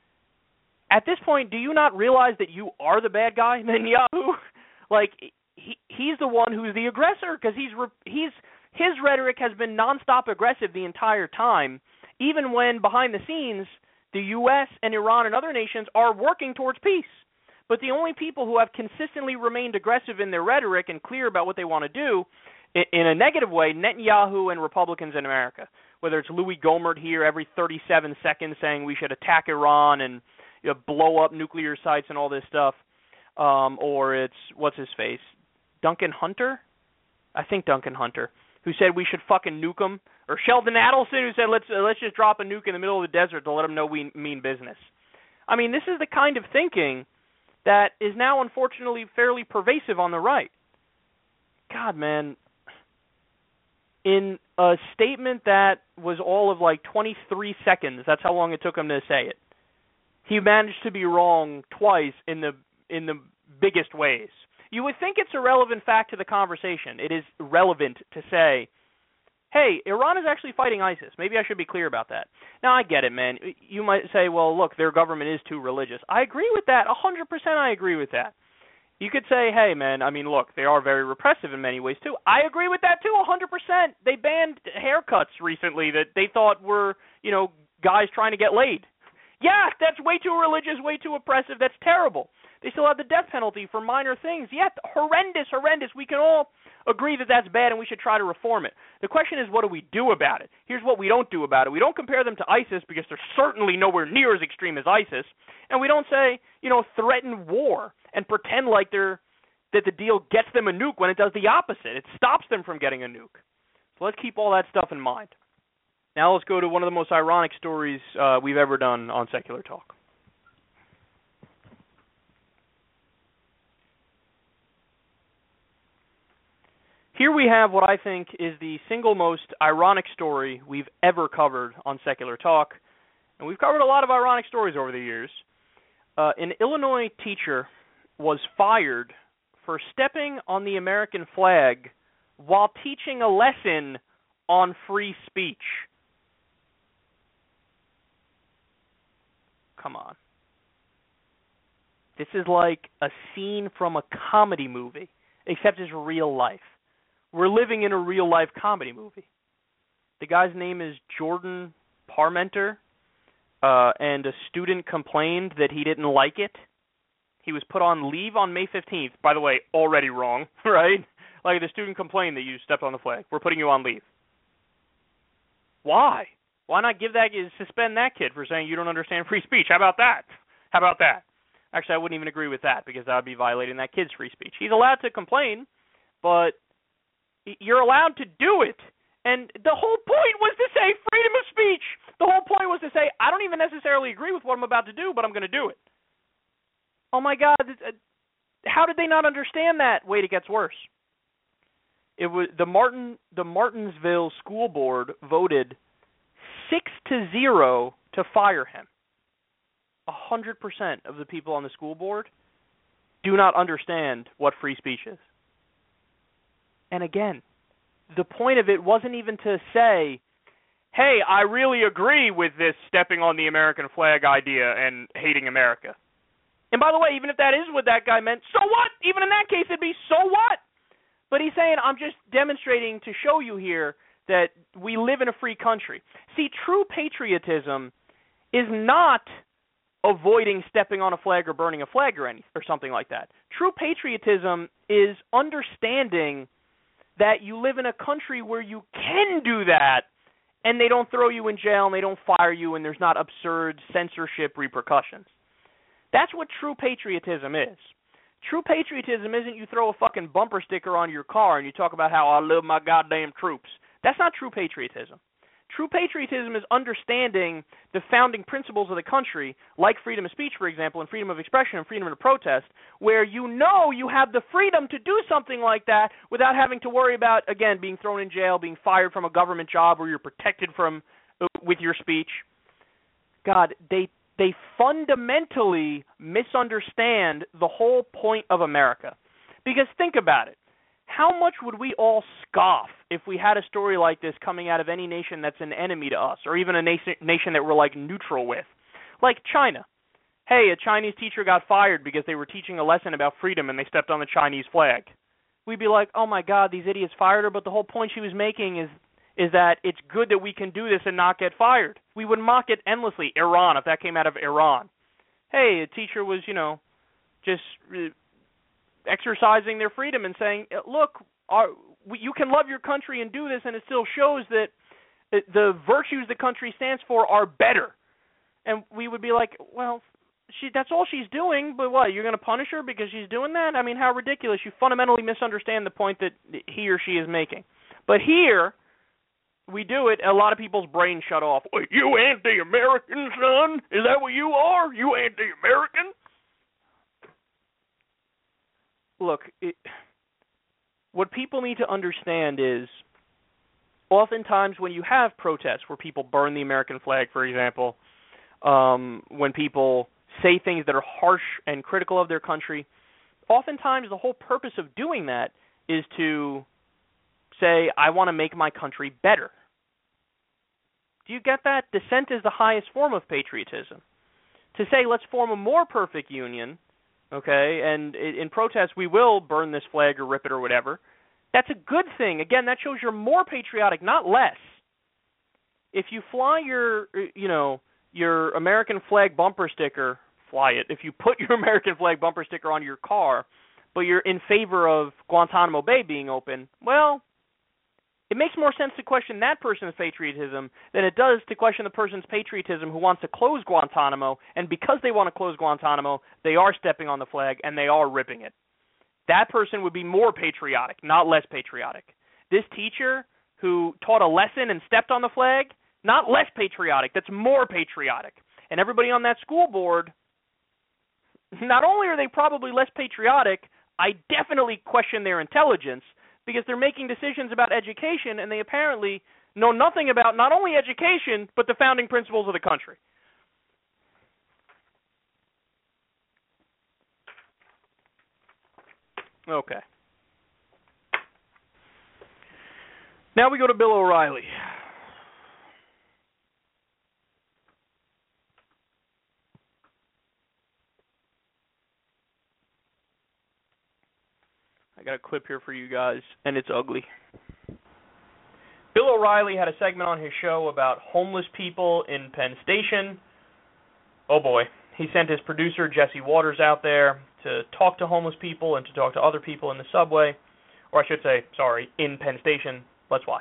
at this point, do you not realize that you are the bad guy, Netanyahu? Like, he he's the one who's the aggressor, because he's he's his rhetoric has been nonstop aggressive the entire time, even when behind the scenes the U S and Iran and other nations are working towards peace. But the only people who have consistently remained aggressive in their rhetoric and clear about what they want to do, in, in a negative way, Netanyahu and Republicans in America. Whether it's Louis Gohmert here every thirty-seven seconds saying we should attack Iran and you know, blow up nuclear sites and all this stuff, um, or it's what's his face, Duncan Hunter, I think Duncan Hunter, who said we should fucking nuke them, or Sheldon Adelson, who said let's uh, let's just drop a nuke in the middle of the desert to let them know we mean business. I mean, this is the kind of thinking that is now unfortunately fairly pervasive on the right. God, man. In a statement that was all of like twenty-three seconds, that's how long it took him to say it, he managed to be wrong twice in the in the biggest ways. You would think it's a relevant fact to the conversation. It is relevant to say, hey, Iran is actually fighting ISIS. Maybe I should be clear about that. Now, I get it, man. You might say, well, look, their government is too religious. I agree with that. one hundred percent I agree with that. You could say, hey, man, I mean, look, they are very repressive in many ways, too. I agree with that, too, one hundred percent. They banned haircuts recently that they thought were, you know, guys trying to get laid. Yeah, that's way too religious, way too oppressive. That's terrible. They still have the death penalty for minor things. Yeah, horrendous, horrendous. We can all agree that that's bad and we should try to reform it. The question is, what do we do about it? Here's what we don't do about it. We don't compare them to ISIS because they're certainly nowhere near as extreme as ISIS. And we don't say, you know, threaten war and pretend like they're that the deal gets them a nuke when it does the opposite. It stops them from getting a nuke. So let's keep all that stuff in mind. Now let's go to one of the most ironic stories uh, we've ever done on Secular Talk. Here we have what I think is the single most ironic story we've ever covered on Secular Talk. And we've covered a lot of ironic stories over the years. Uh, an Illinois teacher was fired for stepping on the American flag while teaching a lesson on free speech. Come on. This is like a scene from a comedy movie, except it's real life. We're living in a real-life comedy movie. The guy's name is Jordan Parmenter, uh, and a student complained that he didn't like it. He was put on leave on May fifteenth. By the way, already wrong, right? Like, the student complained that you stepped on the flag. We're putting you on leave. Why? Why not give that, suspend that kid for saying you don't understand free speech? How about that? How about that? Actually, I wouldn't even agree with that because that would be violating that kid's free speech. He's allowed to complain, but you're allowed to do it. And the whole point was to say freedom of speech. The whole point was to say, I don't even necessarily agree with what I'm about to do, but I'm going to do it. Oh, my God. How did they not understand that? Wait, it gets worse. It was the Martin the Martinsville School Board voted six to zero to fire him. A hundred percent of the people on the school board do not understand what free speech is. And again, the point of it wasn't even to say, hey, I really agree with this stepping on the American flag idea and hating America. And by the way, even if that is what that guy meant, so what? Even in that case, it'd be so what? But he's saying, I'm just demonstrating to show you here that we live in a free country. See, true patriotism is not avoiding stepping on a flag or burning a flag or any, or something like that. True patriotism is understanding that you live in a country where you can do that and they don't throw you in jail and they don't fire you and there's not absurd censorship repercussions. That's what true patriotism is. True patriotism isn't you throw a fucking bumper sticker on your car and you talk about how I love my goddamn troops. That's not true patriotism. True patriotism is understanding the founding principles of the country, like freedom of speech, for example, and freedom of expression and freedom to protest, where you know you have the freedom to do something like that without having to worry about, again, being thrown in jail, being fired from a government job where you're protected from uh, with your speech. God, they they fundamentally misunderstand the whole point of America. Because think about it. How much would we all scoff if we had a story like this coming out of any nation that's an enemy to us, or even a nation, nation that we're, like, neutral with? Like China. Hey, a Chinese teacher got fired because they were teaching a lesson about freedom and they stepped on the Chinese flag. We'd be like, oh, my God, these idiots fired her, but the whole point she was making is is that it's good that we can do this and not get fired. We would mock it endlessly. Iran, if that came out of Iran. Hey, a teacher was, you know, just Uh, exercising their freedom and saying, look, our, you can love your country and do this, and it still shows that the virtues the country stands for are better. And we would be like, well, she that's all she's doing, but what, you're going to punish her because she's doing that? I mean, how ridiculous. You fundamentally misunderstand the point that he or she is making. But here, we do it, a lot of people's brains shut off. Wait, you anti-American, son? Is that what you are? You anti-American? Look, it, what people need to understand is, oftentimes when you have protests where people burn the American flag, for example, um, when people say things that are harsh and critical of their country, oftentimes the whole purpose of doing that is to say, I want to make my country better. Do you get that? Dissent is the highest form of patriotism. To say, let's form a more perfect union, okay, and in protest we will burn this flag or rip it or whatever, that's a good thing. Again, that shows you're more patriotic, not less. If you fly your, you know, your American flag bumper sticker, fly it. If you put your American flag bumper sticker on your car, but you're in favor of Guantanamo Bay being open, well, it makes more sense to question that person's patriotism than it does to question the person's patriotism who wants to close Guantanamo, and because they want to close Guantanamo, they are stepping on the flag and they are ripping it. That person would be more patriotic, not less patriotic. This teacher who taught a lesson and stepped on the flag, not less patriotic, that's more patriotic. And everybody on that school board, not only are they probably less patriotic, I definitely question their intelligence, because they're making decisions about education, and they apparently know nothing about not only education, but the founding principles of the country. Okay. Now we go to Bill O'Reilly. I got a clip here for you guys, and it's ugly. Bill O'Reilly had a segment on his show about homeless people in Penn Station. Oh boy. He sent his producer, Jesse Waters, out there to talk to homeless people and to talk to other people in the subway. Or I should say, sorry, in Penn Station. Let's watch.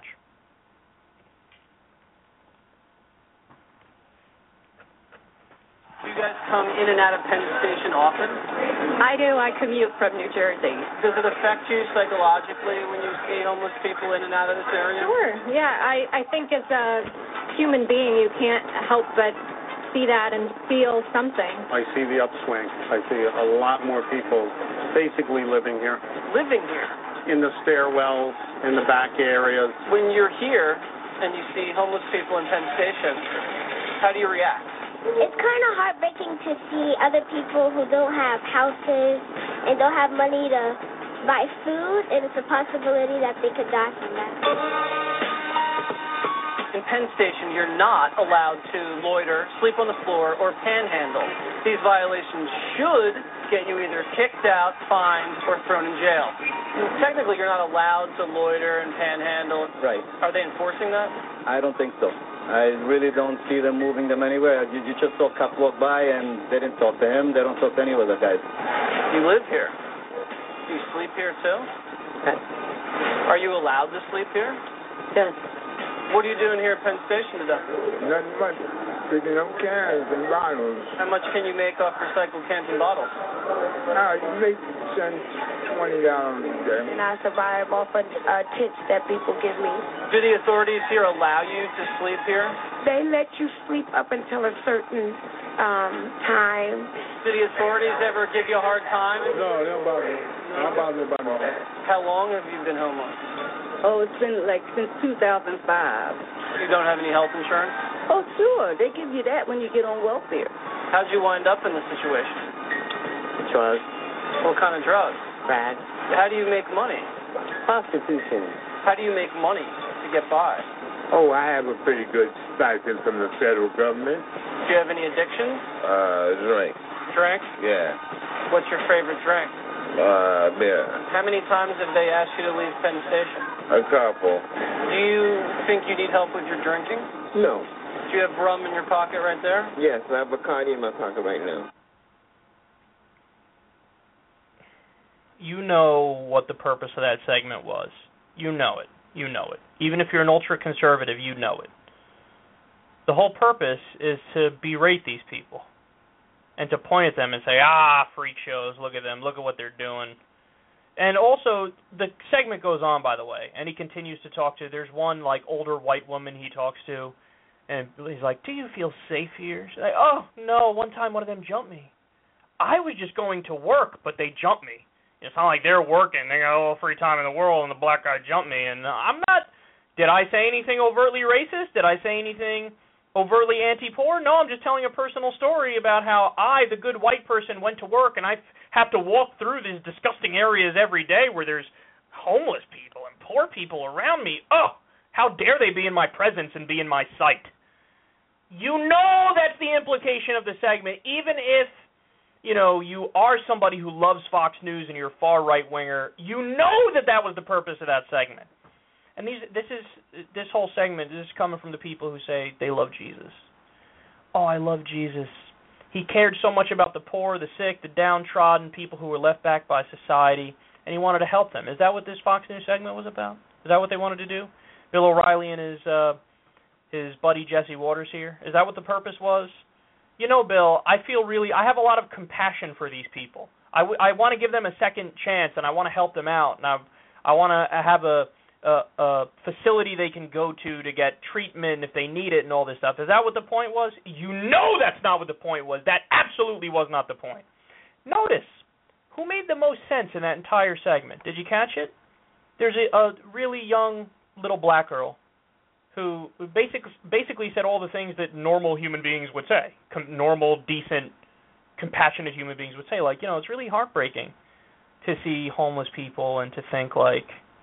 Do you guys come in and out of Penn Station often? I do. I commute from New Jersey. Does it affect you psychologically when you see homeless people in and out of this area? Sure. Yeah, I, I think as a human being, you can't help but see that and feel something. I see the upswing. I see a lot more people basically living here. Living here? In the stairwells, in the back areas. When you're here and you see homeless people in Penn Station, how do you react? It's kind of heartbreaking to see other people who don't have houses and don't have money to buy food, and it's a possibility that they could die from that. In Penn Station, you're not allowed to loiter, sleep on the floor, or panhandle. These violations should get you either kicked out, fined, or thrown in jail. And technically, you're not allowed to loiter and panhandle. Right. Are they enforcing that? I don't think so. I really don't see them moving them anywhere. You, you just saw a cop walk by, and they didn't talk to him. They don't talk to any of the guys. You live here. Do you sleep here, too? Okay. Are you allowed to sleep here? Yes. What are you doing here at Penn Station today? Nothing much. Picking up cans and bottles. How much can you make off recycled cans and bottles? Uh, you make some twenty dollars a day. And I survive off of uh, tips that people give me. Do the authorities here allow you to sleep here? They let you sleep up until a certain um, time. Do the authorities ever give you a hard time? No, they don't bother me. They don't bother me about that. How long have you been homeless? Oh, it's been like since two thousand five. You don't have any health insurance? Oh, sure. They give you that when you get on welfare. How'd you wind up in this situation? Drugs. What kind of drugs? Crack. How do you make money? Prostitution. How do you make money to get by? Oh, I have a pretty good stipend from the federal government. Do you have any addictions? Uh, drink. Drink? Yeah. What's your favorite drink? Uh, beer. How many times have they asked you to leave Penn Station? A couple. Do you think you need help with your drinking? No. Do you have rum in your pocket right there? Yes, I have Bacardi in my pocket right now. You know what the purpose of that segment was. You know it. You know it. Even if you're an ultra-conservative, you know it. The whole purpose is to berate these people. and to point at them and say, ah, freak shows, look at them, look at what they're doing. And also, the segment goes on, by the way, and he continues to talk to, there's one, like, older white woman he talks to, and he's like, do you feel safe here? She's like, oh, no, one time one of them jumped me. I was just going to work, but they jumped me. It's not like they're working, they got all the free time in the world, and the black guy jumped me, and I'm not, did I say anything overtly racist? Did I say anything overtly anti-poor? No, I'm just telling a personal story about how I, the good white person, went to work, and I have to walk through these disgusting areas every day where there's homeless people and poor people around me. Oh, how dare they be in my presence and be in my sight? You know that's the implication of the segment, even if, you know, you are somebody who loves Fox News and you're a far right-winger, you know that that was the purpose of that segment. And these, this is this whole segment, this is coming from the people who say they love Jesus. Oh, I love Jesus. He cared so much about the poor, the sick, the downtrodden, people who were left back by society, and he wanted to help them. Is that what this Fox News segment was about? Is that what they wanted to do? Bill O'Reilly and his uh, his buddy Jesse Waters here? Is that what the purpose was? You know, Bill, I feel really, I have a lot of compassion for these people. I, w- I want to give them a second chance, and I want to help them out, and I, I want to have a, a, a facility they can go to to get treatment if they need it and all this stuff. Is that what the point was? You know that's not what the point was. That absolutely was not the point. Notice, who made the most sense in that entire segment? Did you catch it? There's a, a really young little black girl who basic, basically said all the things that normal human beings would say, Com- normal, decent, compassionate human beings would say. Like, you know, it's really heartbreaking to see homeless people and to think, like,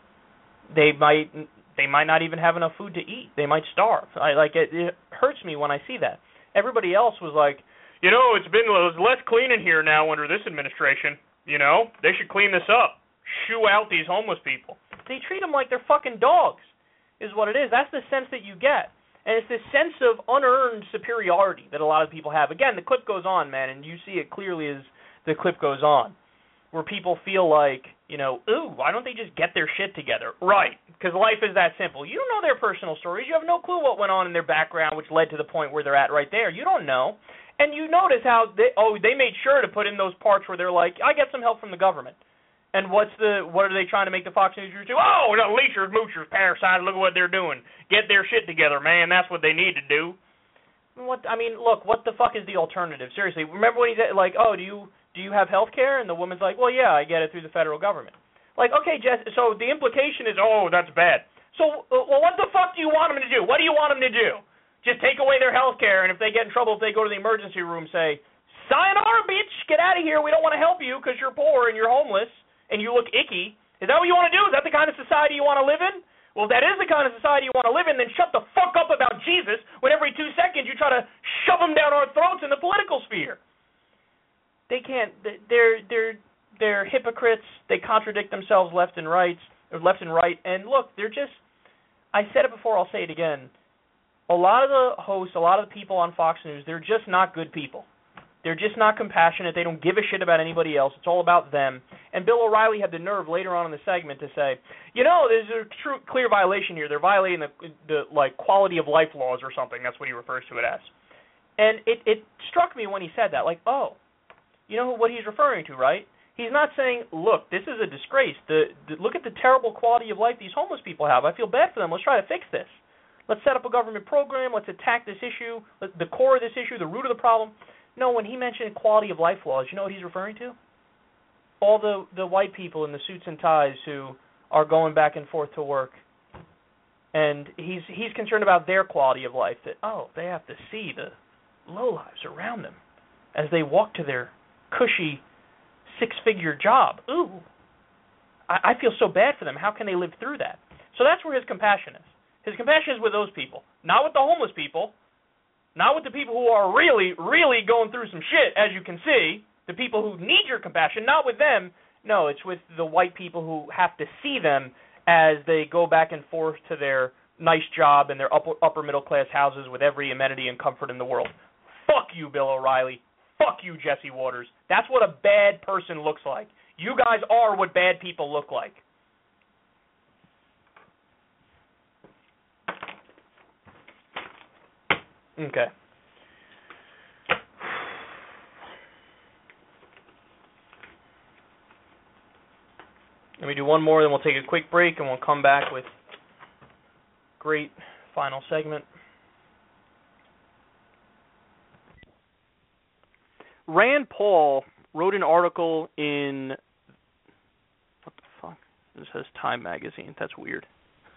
they might they might not even have enough food to eat. They might starve. I like it, it hurts me when I see that. Everybody else was like, you know, it's been less clean in here now under this administration. You know, they should clean this up. Shoo out these homeless people. They treat them like they're fucking dogs, is what it is. That's the sense that you get. And it's this sense of unearned superiority that a lot of people have. Again, the clip goes on, man, and you see it clearly as the clip goes on, where people feel like, you know, ooh, why don't they just get their shit together? Right, because life is that simple. You don't know their personal stories. You have no clue what went on in their background, which led to the point where they're at right there. You don't know. And you notice how, they, oh, they made sure to put in those parts where they're like, I get some help from the government. And what's the, what are they trying to make the Fox News do? Oh, no, leechers, moochers, parasites, look at what they're doing. Get their shit together, man. That's what they need to do. What, I mean, look, what the fuck is the alternative? Seriously, remember when he's like, oh, do you do you have health care? And the woman's like, well, yeah, I get it through the federal government. Like, okay, Jess, so the implication is, oh, that's bad. So, uh, well, what the fuck do you want them to do? What do you want them to do? Just take away their health care, and if they get in trouble, if they go to the emergency room, say, sayonara, bitch, get out of here. We don't want to help you because you're poor and you're homeless and you look icky. Is that what you want to do? Is that the kind of society you want to live in? Well, if that is the kind of society you want to live in, then shut the fuck up about Jesus when every two seconds you try to shove him down our throats in the political sphere. They can't. They're they're they're hypocrites. They contradict themselves left and right, or left and right. And look, they're just. I said it before. I'll say it again. A lot of the hosts, a lot of the people on Fox News, they're just not good people. They're just not compassionate. They don't give a shit about anybody else. It's all about them. And Bill O'Reilly had the nerve later on in the segment to say, you know, there's a true, clear violation here. They're violating the, the like quality of life laws or something. That's what he refers to it as. And it, it struck me when he said that, like, oh, you know what he's referring to, right? He's not saying, look, this is a disgrace. The, the look at the terrible quality of life these homeless people have. I feel bad for them. Let's try to fix this. Let's set up a government program. Let's attack this issue, the core of this issue, the root of the problem. No, when he mentioned quality of life laws, you know what he's referring to? All the, the white people in the suits and ties who are going back and forth to work. And he's he's concerned about their quality of life, that, oh, they have to see the lowlives around them as they walk to their cushy six-figure job. Ooh, I, I feel so bad for them. How can they live through that? So that's where his compassion is. His compassion is with those people, not with the homeless people. Not with the people who are really, really going through some shit, as you can see. The people who need your compassion, not with them. No, it's with the white people who have to see them as they go back and forth to their nice job and their upper, upper middle class houses with every amenity and comfort in the world. Fuck you, Bill O'Reilly. Fuck you, Jesse Waters. That's what a bad person looks like. You guys are what bad people look like. Okay. Let me do one more, then we'll take a quick break, and we'll come back with great final segment. Rand Paul wrote an article in, what the fuck? This says Time Magazine. That's weird.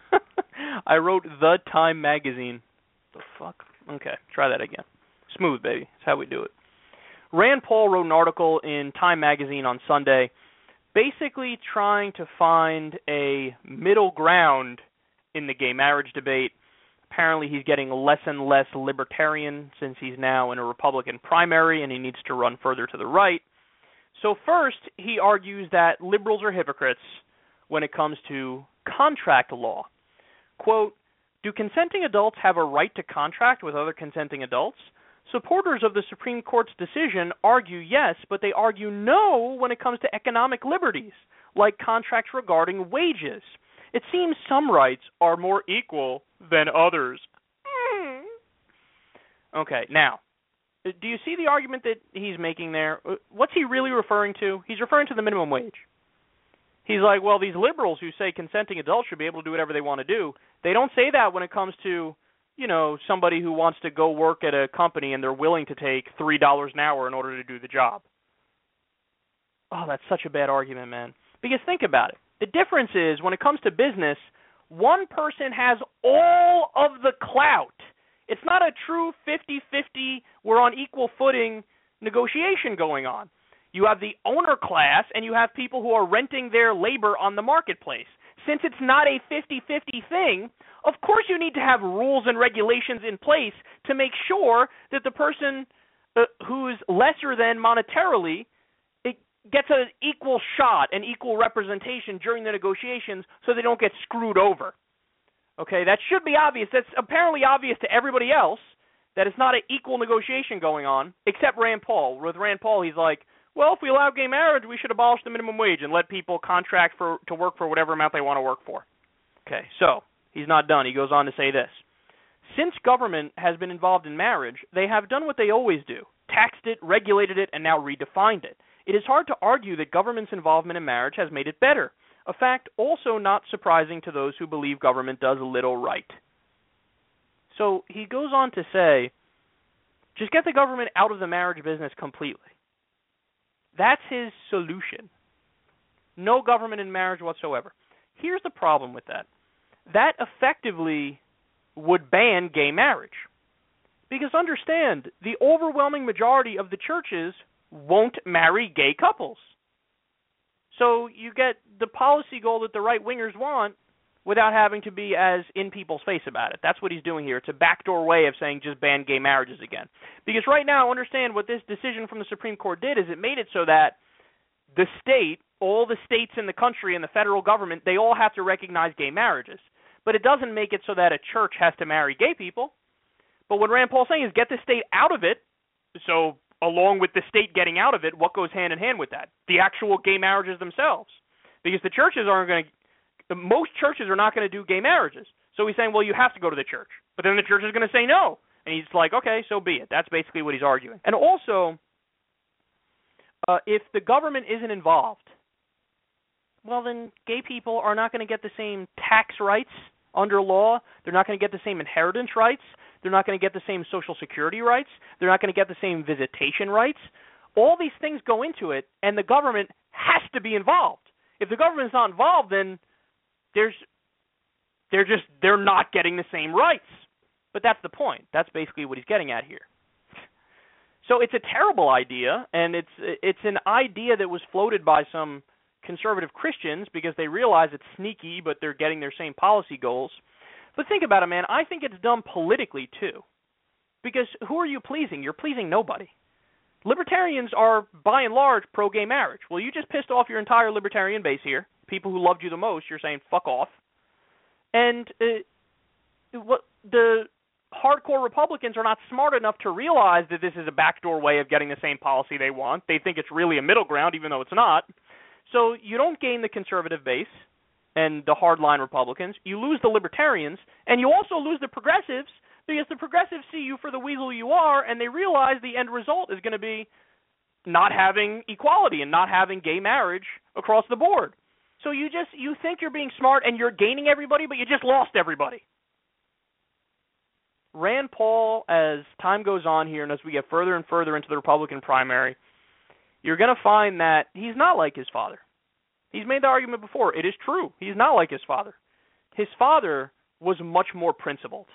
I wrote the Time Magazine. The fuck? Okay, try that again. Smooth, baby. That's how we do it. Rand Paul wrote an article in Time Magazine on Sunday, basically trying to find a middle ground in the gay marriage debate. Apparently he's getting less and less libertarian since he's now in a Republican primary and he needs to run further to the right. So first, he argues that liberals are hypocrites when it comes to contract law. Quote, do consenting adults have a right to contract with other consenting adults? Supporters of the Supreme Court's decision argue yes, but they argue no when it comes to economic liberties, like contracts regarding wages. It seems some rights are more equal than others. Mm. Okay, now, do you see the argument that he's making there? What's he really referring to? He's referring to the minimum wage. He's like, well, these liberals who say consenting adults should be able to do whatever they want to do, they don't say that when it comes to, you know, somebody who wants to go work at a company and they're willing to take three dollars an hour in order to do the job. Oh, that's such a bad argument, man. Because think about it. The difference is, when it comes to business, one person has all of the clout. It's not a true fifty-fifty, we're on equal footing negotiation going on. You have the owner class, and you have people who are renting their labor on the marketplace. Since it's not a fifty-fifty thing, of course you need to have rules and regulations in place to make sure that the person uh, who's lesser than monetarily gets an equal shot, an equal representation during the negotiations so they don't get screwed over. Okay, that should be obvious. That's apparently obvious to everybody else that it's not an equal negotiation going on, except Rand Paul. With Rand Paul, he's like, well, if we allow gay marriage, we should abolish the minimum wage and let people contract for to work for whatever amount they want to work for. Okay, so he's not done. He goes on to say this. Since government has been involved in marriage, they have done what they always do, taxed it, regulated it, and now redefined it. It is hard to argue that government's involvement in marriage has made it better, a fact also not surprising to those who believe government does little right. So he goes on to say, just get the government out of the marriage business completely. That's his solution. No government in marriage whatsoever. Here's the problem with that. That effectively would ban gay marriage. Because understand, the overwhelming majority of the churches won't marry gay couples. So you get the policy goal that the right-wingers want without having to be as in people's face about it. That's what he's doing here. It's a backdoor way of saying just ban gay marriages again. Because right now, understand what this decision from the Supreme Court did is it made it so that the state, all the states in the country and the federal government, they all have to recognize gay marriages. But it doesn't make it so that a church has to marry gay people. But what Rand Paul's saying is get the state out of it, so along with the state getting out of it, what goes hand in hand with that? The actual gay marriages themselves. Because the churches aren't going to, most churches are not going to do gay marriages. So he's saying, well, you have to go to the church. But then the church is going to say no. And he's like, okay, so be it. That's basically what he's arguing. And also, uh, if the government isn't involved, well, then gay people are not going to get the same tax rights under law. They're not going to get the same inheritance rights. They're not going to get the same Social Security rights. They're not going to get the same visitation rights. All these things go into it, and the government has to be involved. If the government's not involved, then there's they're just they're not getting the same rights. But that's the point. That's basically what he's getting at here. So it's a terrible idea, and it's it's an idea that was floated by some conservative Christians because they realize it's sneaky, but they're getting their same policy goals. But think about it, man. I think it's dumb politically, too. Because who are you pleasing? You're pleasing nobody. Libertarians are, by and large, pro-gay marriage. Well, you just pissed off your entire libertarian base here. People who loved you the most, you're saying, fuck off. And uh, what the hardcore Republicans are not smart enough to realize that this is a backdoor way of getting the same policy they want. They think it's really a middle ground, even though it's not. So you don't gain the conservative base and the hardline Republicans. You lose the libertarians, and you also lose the progressives because the progressives see you for the weasel you are, and they realize the end result is going to be not having equality and not having gay marriage across the board. So you just you think you're being smart and you're gaining everybody, but you just lost everybody. Rand Paul, as time goes on here and as we get further and further into the Republican primary, you're going to find that he's not like his father. He's made the argument before. It is true. He's not like his father. His father was much more principled.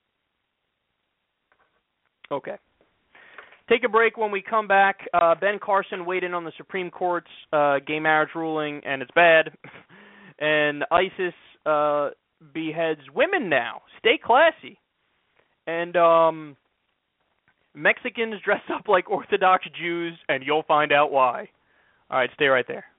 Okay. Take a break. When we come back, uh, Ben Carson weighed in on the Supreme Court's uh, gay marriage ruling, and it's bad. And ISIS uh, beheads women now. Stay classy. And um, Mexicans dress up like Orthodox Jews, and you'll find out why. All right, stay right there.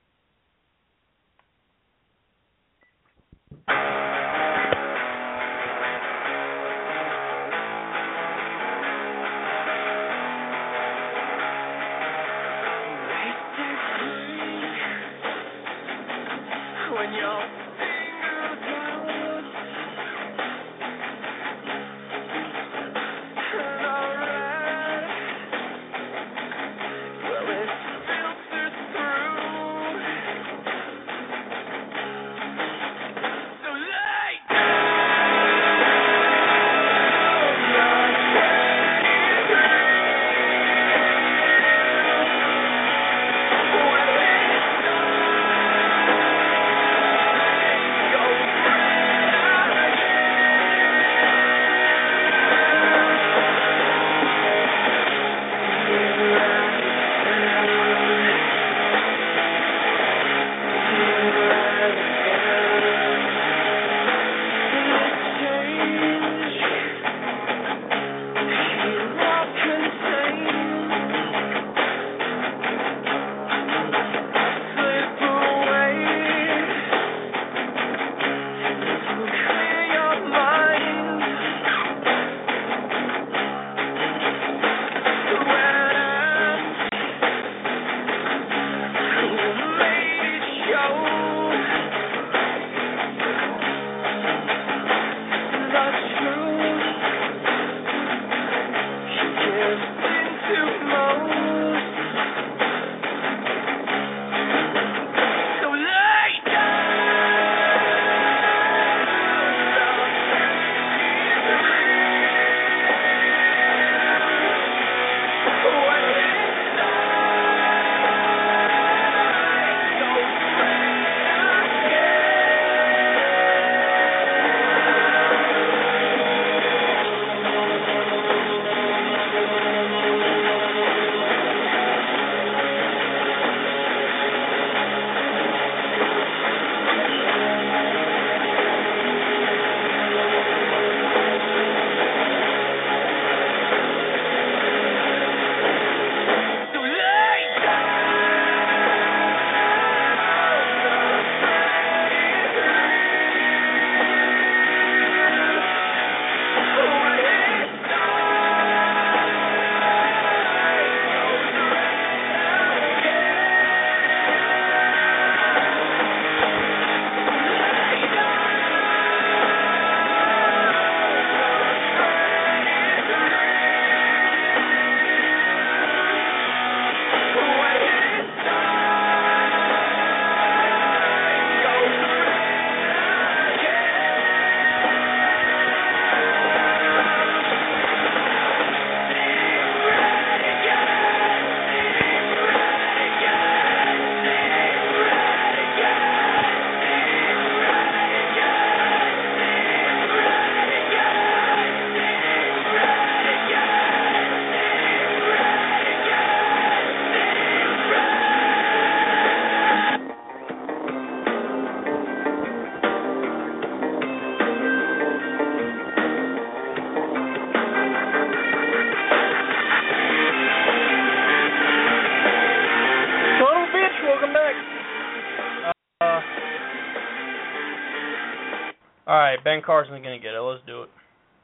All right, Ben Carson's going to get it. Let's do it.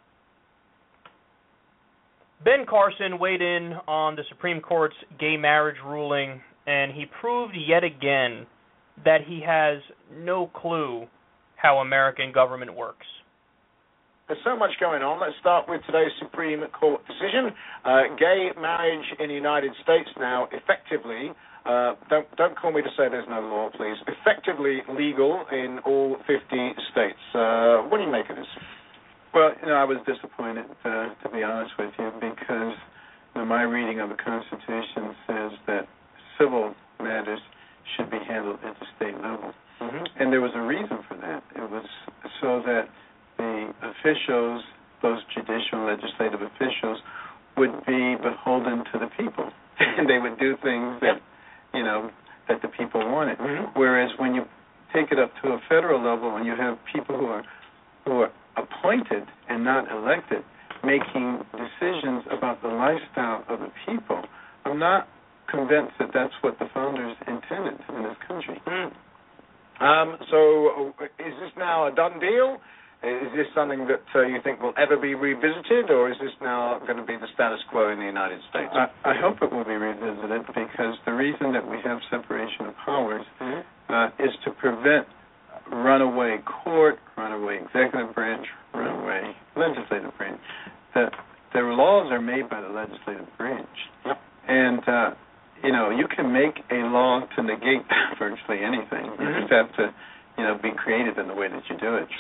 Ben Carson weighed in on the Supreme Court's gay marriage ruling, and he proved yet again that he has no clue how American government works. There's so much going on. Let's start with today's Supreme Court decision. Uh, gay marriage in the United States now effectively uh, don't don't call me to say there's no law, please. Effectively legal in all fifty states. Uh, what do you make of this? Well, you know, I was disappointed, uh, to be honest with you, because you know, my reading of the Constitution says that civil matters should be handled at the state level. Mm-hmm. And there was a reason for that. It was so that the officials, those judicial and legislative officials, would be beholden to the people. And they would do things that, you know, that the people wanted. Mm-hmm. Whereas when you take it up to a federal level and you have people who are who are appointed and not elected making decisions about the lifestyle of the people, I'm not convinced that that's what the founders intended in this country. Mm. Um, so is this now a done deal? Is this something that uh, you think will ever be revisited, or is this now going to be the status quo in the United States? I, I hope it will be revisited, because the reason that we have separation of powers mm-hmm. uh, is to prevent runaway court, runaway executive branch, runaway legislative branch. The, the laws are made by the legislative branch. Yep. And, uh, you know, you can make a law to negate virtually anything. Mm-hmm. You just have to, you know, be creative in the way that you do it.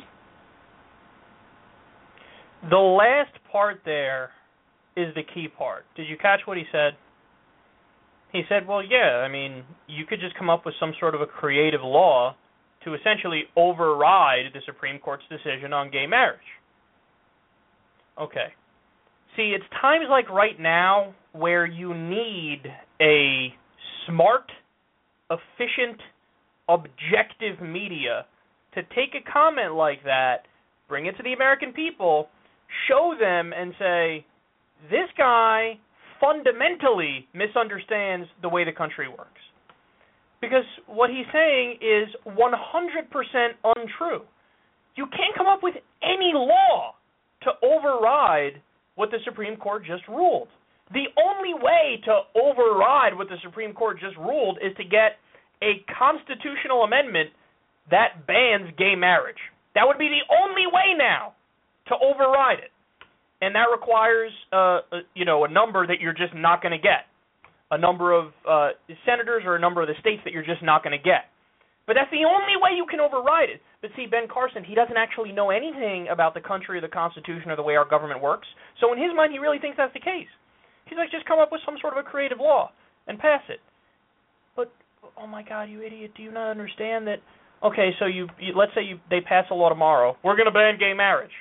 The last part there is the key part. Did you catch what he said? He said, well, yeah, I mean, you could just come up with some sort of a creative law to essentially override the Supreme Court's decision on gay marriage. Okay. See, it's times like right now where you need a smart, efficient, objective media to take a comment like that, bring it to the American people, show them and say, this guy fundamentally misunderstands the way the country works. Because what he's saying is one hundred percent untrue. You can't come up with any law to override what the Supreme Court just ruled. The only way to override what the Supreme Court just ruled is to get a constitutional amendment that bans gay marriage. That would be the only way now to override it. And that requires, uh, you know, a number that you're just not going to get. A number of uh, senators or a number of the states that you're just not going to get. But that's the only way you can override it. But see, Ben Carson, he doesn't actually know anything about the country or the Constitution or the way our government works. So in his mind, he really thinks that's the case. He's like, just come up with some sort of a creative law and pass it. But, oh my God, you idiot, do you not understand that? Okay, so you, you let's say you, they pass a law tomorrow. We're going to ban gay marriage.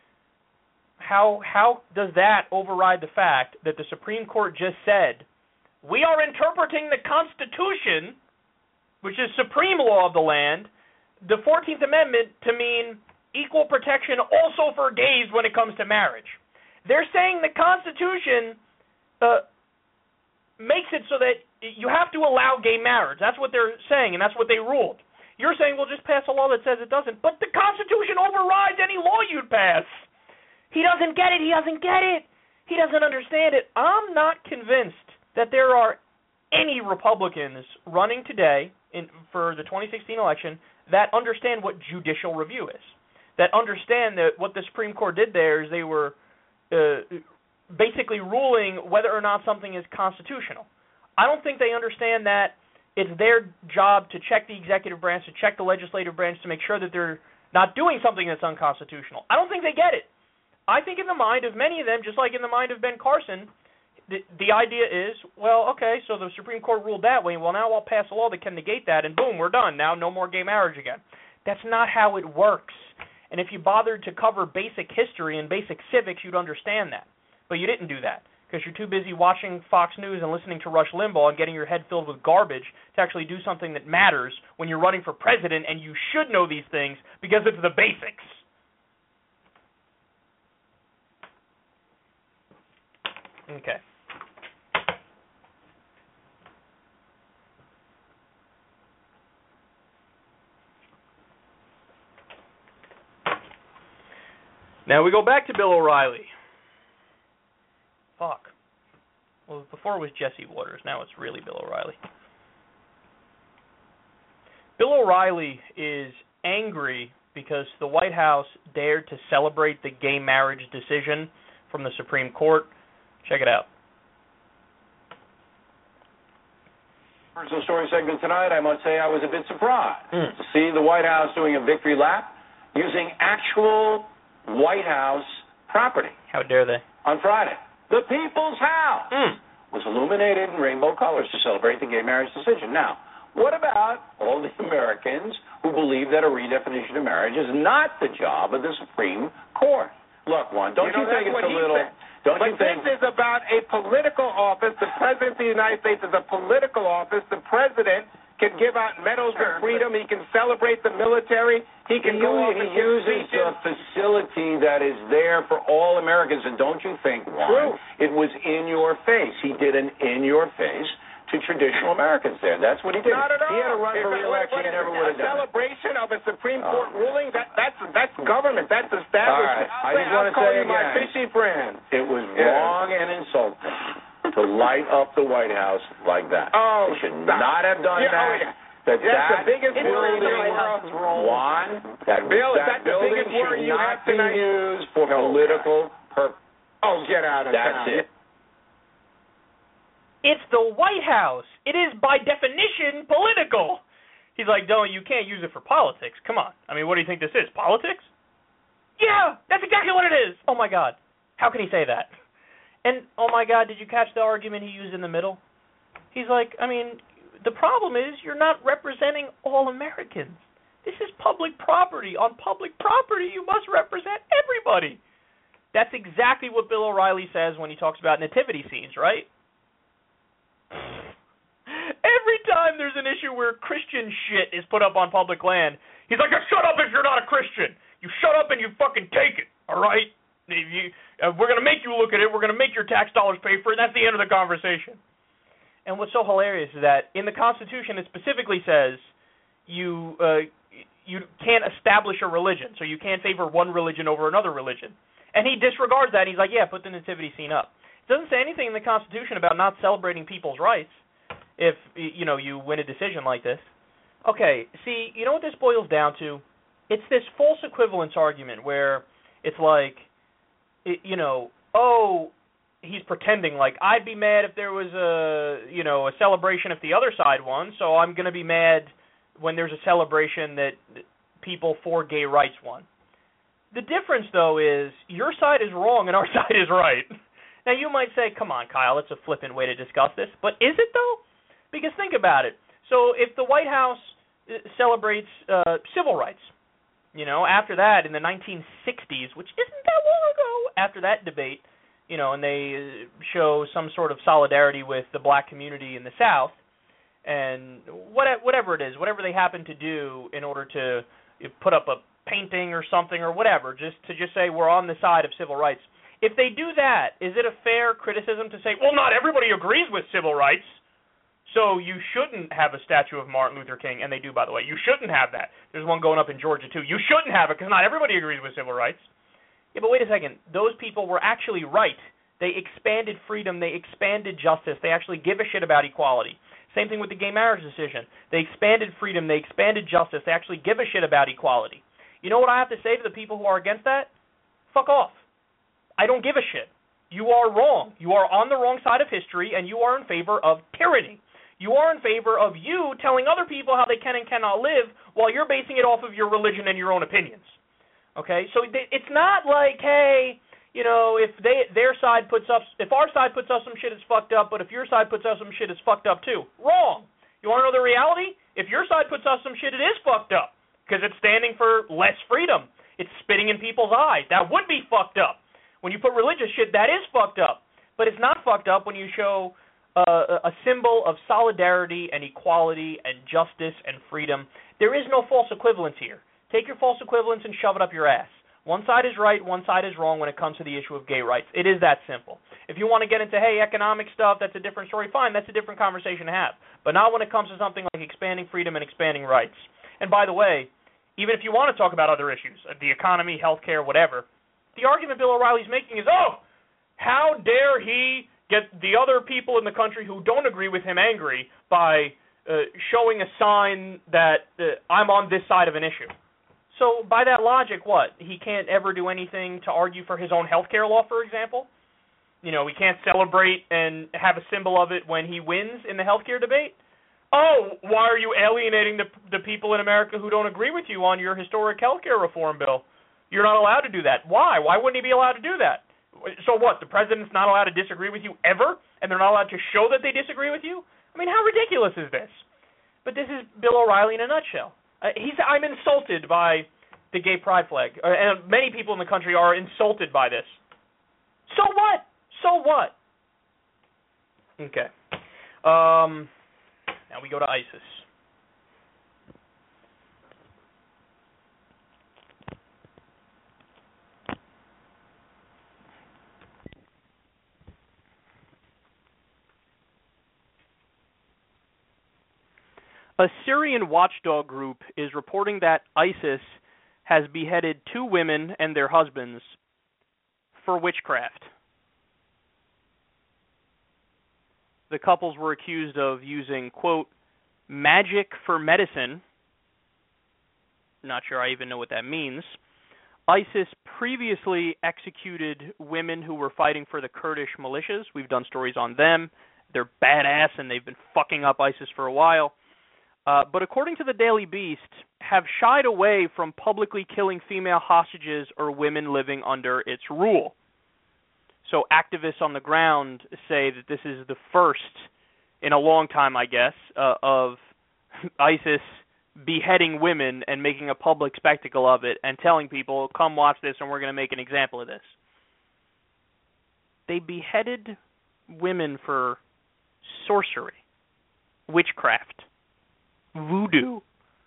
How how does that override the fact that the Supreme Court just said, we are interpreting the Constitution, which is supreme law of the land, the fourteenth Amendment to mean equal protection also for gays when it comes to marriage. They're saying the Constitution uh, makes it so that you have to allow gay marriage. That's what they're saying, and that's what they ruled. You're saying, well, just pass a law that says it doesn't. But the Constitution overrides any law you'd pass. He doesn't get it. He doesn't get it. He doesn't understand it. I'm not convinced that there are any Republicans running today in, for the twenty sixteen election that understand what judicial review is, that understand that what the Supreme Court did there is they were uh, basically ruling whether or not something is constitutional. I don't think they understand that it's their job to check the executive branch, to check the legislative branch, to make sure that they're not doing something that's unconstitutional. I don't think they get it. I think in the mind of many of them, just like in the mind of Ben Carson, the, the idea is, well, okay, so the Supreme Court ruled that way. Well, now I'll pass a law that can negate that, and boom, we're done. Now no more gay marriage again. That's not how it works. And if you bothered to cover basic history and basic civics, you'd understand that. But you didn't do that because you're too busy watching Fox News and listening to Rush Limbaugh and getting your head filled with garbage to actually do something that matters when you're running for president, and you should know these things because it's the basics. Okay. Now we go back to Bill O'Reilly. Fuck. Well, before it was Jesse Waters. Now it's really Bill O'Reilly. Bill O'Reilly is angry because the White House dared to celebrate the gay marriage decision from the Supreme Court. Check it out. Personal story segment tonight, I must say I was a bit surprised mm. to see the White House doing a victory lap using actual White House property. How dare they? On Friday. The People's House mm. was illuminated in rainbow colors to celebrate the gay marriage decision. Now, what about all the Americans who believe that a redefinition of marriage is not the job of the Supreme Court? Look, one, don't you, know, you think it's a little... Said. Don't but you think... this is about a political office. The President of the United States is a political office. The President can give out medals of freedom. He can celebrate the military. He can he go off He and uses a facility that is there for all Americans. And don't you think, Juan, it was in your face. He did an in your face to traditional Americans there. That's what he did. Not at all. He had to run for re-election. He never would have done it. A celebration of a Supreme Court oh. ruling, that, that's that's government. That's establishment. All right. I just want to say again, my fishy friend. It was yeah. wrong and insulting to light up the White House like that. Oh, they should stop. not have done yeah, that. Oh, yeah. That That's that the biggest building, Juan, that, Bill, that that building the biggest should you not have be tonight? used for no, political purposes. Oh, get out of That's town. it. It's the White House. It is, by definition, political. He's like, no, you can't use it for politics. Come on. I mean, what do you think this is, politics? Yeah, that's exactly what it is. Oh, my God. How can he say that? And, oh, my God, did you catch the argument he used in the middle? He's like, I mean, the problem is you're not representing all Americans. This is public property. On public property, you must represent everybody. That's exactly what Bill O'Reilly says when he talks about nativity scenes, right? Every time there's an issue where Christian shit is put up on public land, he's like, shut up if you're not a Christian. You shut up and you fucking take it, all right? If you, uh, we're going to make you look at it. We're going to make your tax dollars pay for it. That's the end of the conversation. And what's so hilarious is that in the Constitution it specifically says you uh, you can't establish a religion, so you can't favor one religion over another religion. And he disregards that. He's like, yeah, put the nativity scene up. It doesn't say anything in the Constitution about not celebrating people's rights if, you know, you win a decision like this. Okay, see, you know what this boils down to? It's this false equivalence argument where it's like, it, you know, oh, he's pretending like I'd be mad if there was a, you know, a celebration if the other side won, so I'm going to be mad when there's a celebration that people for gay rights won. The difference, though, is your side is wrong and our side is right. Now, you might say, come on, Kyle, that's a flippant way to discuss this. But is it, though? Because think about it. So if the White House celebrates uh, civil rights, you know, after that, in the nineteen sixties, which isn't that long ago, after that debate, you know, and they show some sort of solidarity with the black community in the South, and whatever it is, whatever they happen to do in order to put up a painting or something or whatever, just to just say we're on the side of civil rights. If they do that, is it a fair criticism to say, well, not everybody agrees with civil rights, so you shouldn't have a statue of Martin Luther King, and they do, by the way. You shouldn't have that. There's one going up in Georgia, too. You shouldn't have it because not everybody agrees with civil rights. Yeah, but wait a second. Those people were actually right. They expanded freedom. They expanded justice. They actually give a shit about equality. Same thing with the gay marriage decision. They expanded freedom. They expanded justice. They actually give a shit about equality. You know what I have to say to the people who are against that? Fuck off. I don't give a shit. You are wrong. You are on the wrong side of history, and you are in favor of tyranny. You are in favor of you telling other people how they can and cannot live while you're basing it off of your religion and your own opinions. Okay? So it's not like, hey, you know, if they their side puts up, if our side puts up some shit, it's fucked up, but if your side puts up some shit, it's fucked up too. Wrong. You want to know the reality? If your side puts up some shit, it is fucked up because it's standing for less freedom. It's spitting in people's eyes. That would be fucked up. When you put religious shit, that is fucked up. But it's not fucked up when you show uh, a symbol of solidarity and equality and justice and freedom. There is no false equivalence here. Take your false equivalence and shove it up your ass. One side is right, one side is wrong when it comes to the issue of gay rights. It is that simple. If you want to get into, hey, economic stuff, that's a different story, fine, that's a different conversation to have. But not when it comes to something like expanding freedom and expanding rights. And by the way, even if you want to talk about other issues, the economy, healthcare, whatever, the argument Bill O'Reilly's making is, oh, how dare he get the other people in the country who don't agree with him angry by uh, showing a sign that uh, I'm on this side of an issue. So by that logic, what? He can't ever do anything to argue for his own healthcare law, for example? You know, he can't celebrate and have a symbol of it when he wins in the healthcare debate? oh, why are you alienating the the people in America who don't agree with you on your historic health care reform bill? You're not allowed to do that. Why? Why wouldn't he be allowed to do that? So what, the president's not allowed to disagree with you ever, and they're not allowed to show that they disagree with you? I mean, how ridiculous is this? But this is Bill O'Reilly in a nutshell. Uh, he's, I'm insulted by the gay pride flag, uh, and many people in the country are insulted by this. So what? So what? Okay. Um, now we go to ISIS. A Syrian watchdog group is reporting that ISIS has beheaded two women and their husbands for witchcraft. The couples were accused of using, quote, magic for medicine. Not sure I even know what that means. ISIS previously executed women who were fighting for the Kurdish militias. We've done stories on them. They're badass, and they've been fucking up ISIS for a while. Uh, but according to the Daily Beast, have shied away from publicly killing female hostages or women living under its rule. So activists on the ground say that this is the first in a long time, I guess, uh, of ISIS beheading women and making a public spectacle of it and telling people, come watch this and we're going to make an example of this. They beheaded women for sorcery, witchcraft, voodoo.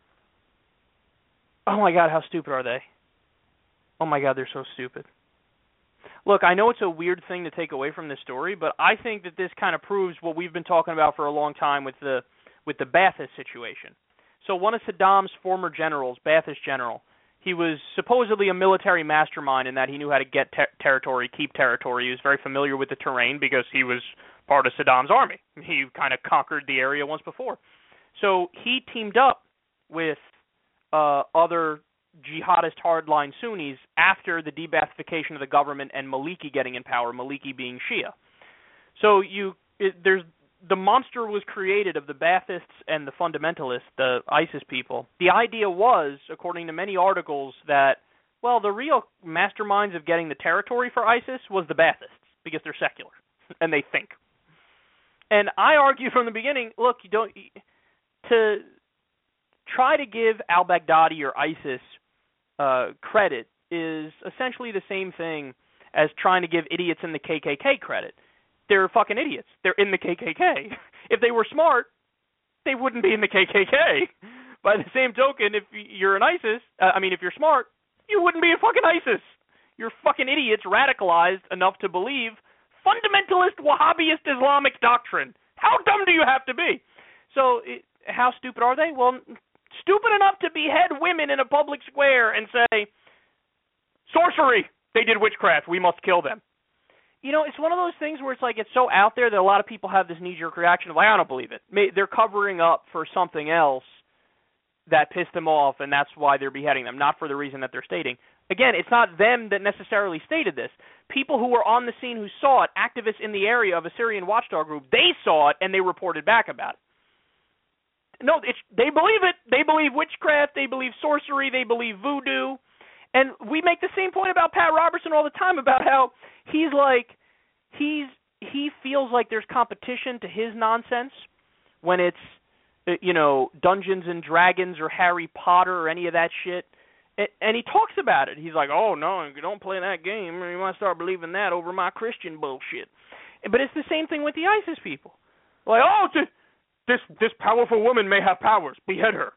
Oh my God, how stupid are they? Oh my God, they're so stupid. Look, I know it's a weird thing to take away from this story, but I think that this kind of proves what we've been talking about for a long time with the with the Ba'athist situation. So one of Saddam's former generals, Ba'athist general, he was supposedly a military mastermind in that he knew how to get ter- territory, keep territory. He was very familiar with the terrain because he was part of Saddam's army. He kind of conquered the area once before. So he teamed up with uh, other jihadist hardline Sunnis after the de-Baathification of the government and Maliki getting in power, Maliki being Shia. So you it, there's the monster was created of the Baathists and the fundamentalists, the ISIS people. The idea was, according to many articles, that, well, the real masterminds of getting the territory for ISIS was the Baathists because they're secular and they think. And I argue from the beginning, look, you don't to try to give al-Baghdadi or ISIS uh, credit is essentially the same thing as trying to give idiots in the K K K credit. They're fucking idiots. They're in the K K K. If they were smart, they wouldn't be in the K K K. By the same token, if you're an ISIS, uh, I mean, if you're smart, you wouldn't be a fucking ISIS. You're fucking idiots radicalized enough to believe fundamentalist Wahhabist Islamic doctrine. How dumb do you have to be? So, it, how stupid are they? Well, stupid enough to behead women in a public square and say, sorcery, they did witchcraft, we must kill them. You know, it's one of those things where it's like it's so out there that a lot of people have this knee-jerk reaction of, like, I don't believe it. They're covering up for something else that pissed them off, and that's why they're beheading them, not for the reason that they're stating. Again, it's not them that necessarily stated this. People who were on the scene who saw it, activists in the area of a Syrian watchdog group, they saw it and they reported back about it. No, it's, they believe it. They believe witchcraft. They believe sorcery. They believe voodoo. And we make the same point about Pat Robertson all the time about how he's like, he's he feels like there's competition to his nonsense when it's, you know, Dungeons and Dragons or Harry Potter or any of that shit. And he talks about it. He's like, oh, no, you don't play that game. You might start believing that over my Christian bullshit. But it's the same thing with the ISIS people. Like, oh, this this powerful woman may have powers. Behead her.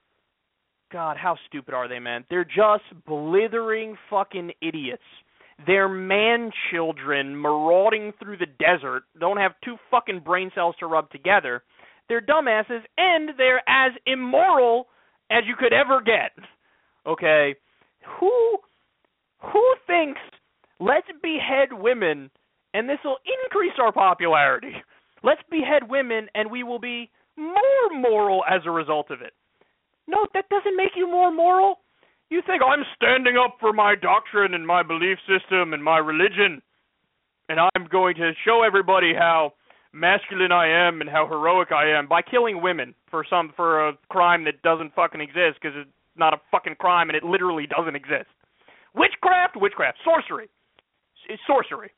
God, how stupid are they, man? They're just blithering fucking idiots. They're man-children marauding through the desert, don't have two fucking brain cells to rub together. They're dumbasses, and they're as immoral as you could ever get. Okay? Who, who thinks, let's behead women, and this will increase our popularity? Let's behead women, and we will be more moral as a result of it. No, that doesn't make you more moral. You think, I'm standing up for my doctrine and my belief system and my religion, and I'm going to show everybody how masculine I am and how heroic I am by killing women for some for a crime that doesn't fucking exist because it's not a fucking crime and it literally doesn't exist. Witchcraft, witchcraft, sorcery, it's sorcery.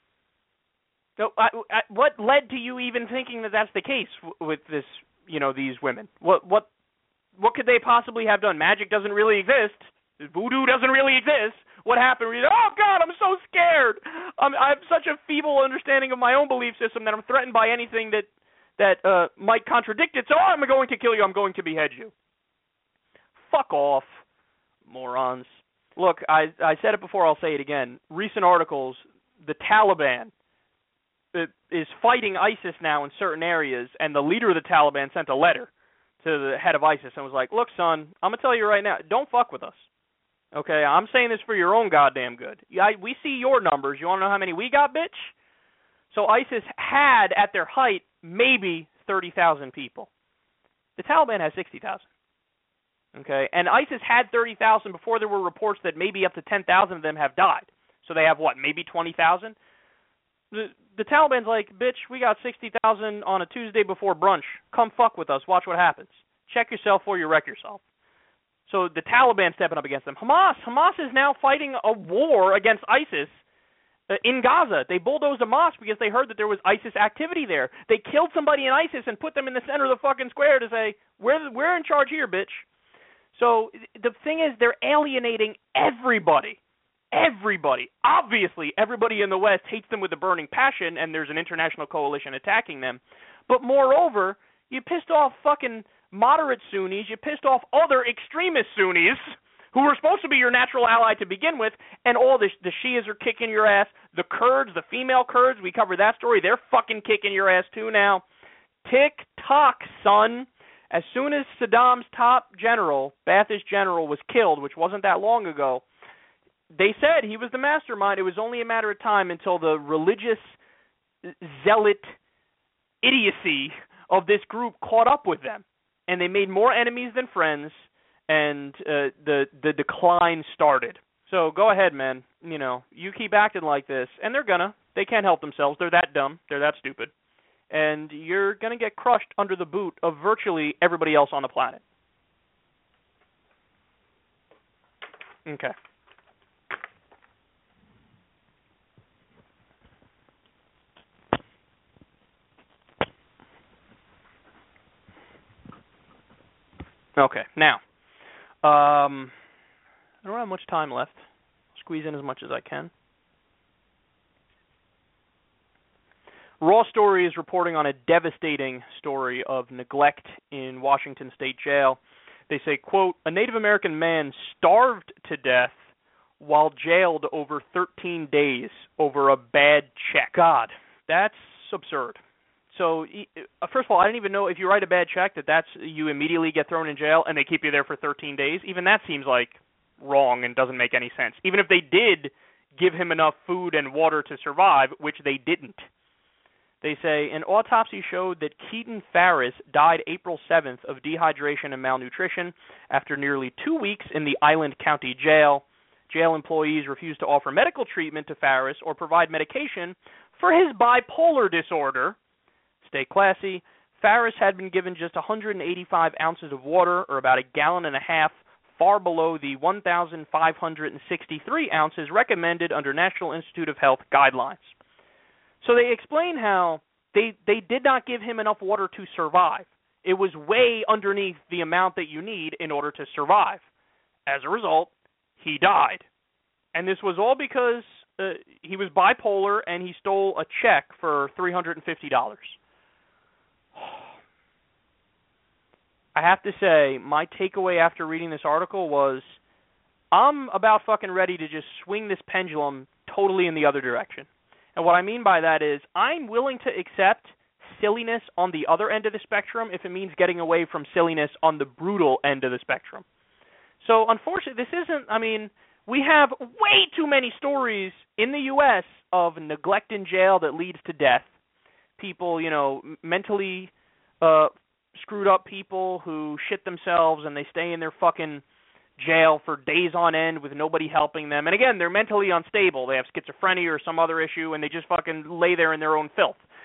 So, I, I, what led to you even thinking that that's the case w- with this, you know, these women? What, what, what could they possibly have done? Magic doesn't really exist. Voodoo doesn't really exist. What happened? Oh God, I'm so scared. I'm, I have such a feeble understanding of my own belief system that I'm threatened by anything that that uh, might contradict it. So oh, I'm going to kill you. I'm going to behead you. Fuck off, morons. Look, I I said it before. I'll say it again. Recent articles: the Taliban is fighting ISIS now in certain areas, and the leader of the Taliban sent a letter to the head of ISIS and was like, "Look, son, I'm gonna tell you right now, don't fuck with us. Okay, I'm saying this for your own goddamn good. I, we see your numbers. You want to know how many we got, bitch?" So ISIS had, at their height, maybe thirty thousand people. The Taliban has sixty thousand. Okay, and ISIS had thirty thousand before there were reports that maybe up to ten thousand of them have died. So they have, what, maybe twenty thousand? The, the Taliban's like, bitch, we got sixty thousand on a Tuesday before brunch. Come fuck with us. Watch what happens. Check yourself before you wreck yourself. So the Taliban stepping up against them. Hamas. Hamas is now fighting a war against ISIS uh, in Gaza. They bulldozed a mosque because they heard that there was ISIS activity there. They killed somebody in ISIS and put them in the center of the fucking square to say, we're, we're in charge here, bitch. So the thing is, they're alienating everybody. Everybody. Obviously, everybody in the West hates them with a burning passion, and there's an international coalition attacking them. But moreover, you pissed off fucking moderate Sunnis, you pissed off other extremist Sunnis who were supposed to be your natural ally to begin with, and all the, the Shias are kicking your ass. The Kurds, the female Kurds, we covered that story, they're fucking kicking your ass too now. Tick-tock, son. As soon as Saddam's top general, Ba'athist general, was killed, which wasn't that long ago, they said he was the mastermind. It was only a matter of time until the religious zealot idiocy of this group caught up with them. And they made more enemies than friends, and uh, the the decline started. So go ahead, man. You know, you keep acting like this, and they're gonna. They can't help themselves. They're that dumb. They're that stupid. And you're gonna get crushed under the boot of virtually everybody else on the planet. Okay. Okay, now, um, I don't have much time left. I'll squeeze in as much as I can. Raw Story is reporting on a devastating story of neglect in Washington State Jail. They say, quote, a Native American man starved to death while jailed over thirteen days over a bad check. God, that's absurd. So, first of all, I didn't even know if you write a bad check that that's you immediately get thrown in jail and they keep you there for thirteen days. Even that seems like wrong and doesn't make any sense. Even if they did give him enough food and water to survive, which they didn't. They say, an autopsy showed that Keaton Farris died April seventh of dehydration and malnutrition after nearly two weeks in the Island County Jail. Jail employees refused to offer medical treatment to Farris or provide medication for his bipolar disorder. Stay classy. Farris had been given just one hundred eighty-five ounces of water, or about a gallon and a half, far below the one thousand five hundred sixty-three ounces recommended under National Institute of Health guidelines. So they explain how they they did not give him enough water to survive. It was way underneath the amount that you need in order to survive. As a result, he died. And this was all because uh, he was bipolar and he stole a check for three hundred fifty dollars. I have to say, my takeaway after reading this article was, I'm about fucking ready to just swing this pendulum totally in the other direction. And what I mean by that is, I'm willing to accept silliness on the other end of the spectrum if it means getting away from silliness on the brutal end of the spectrum. So, unfortunately, this isn't, I mean, we have way too many stories in the U S of neglect in jail that leads to death. People, you know, mentally uh, screwed up people who shit themselves and they stay in their fucking jail for days on end with nobody helping them. And again, they're mentally unstable. They have schizophrenia or some other issue and they just fucking lay there in their own filth.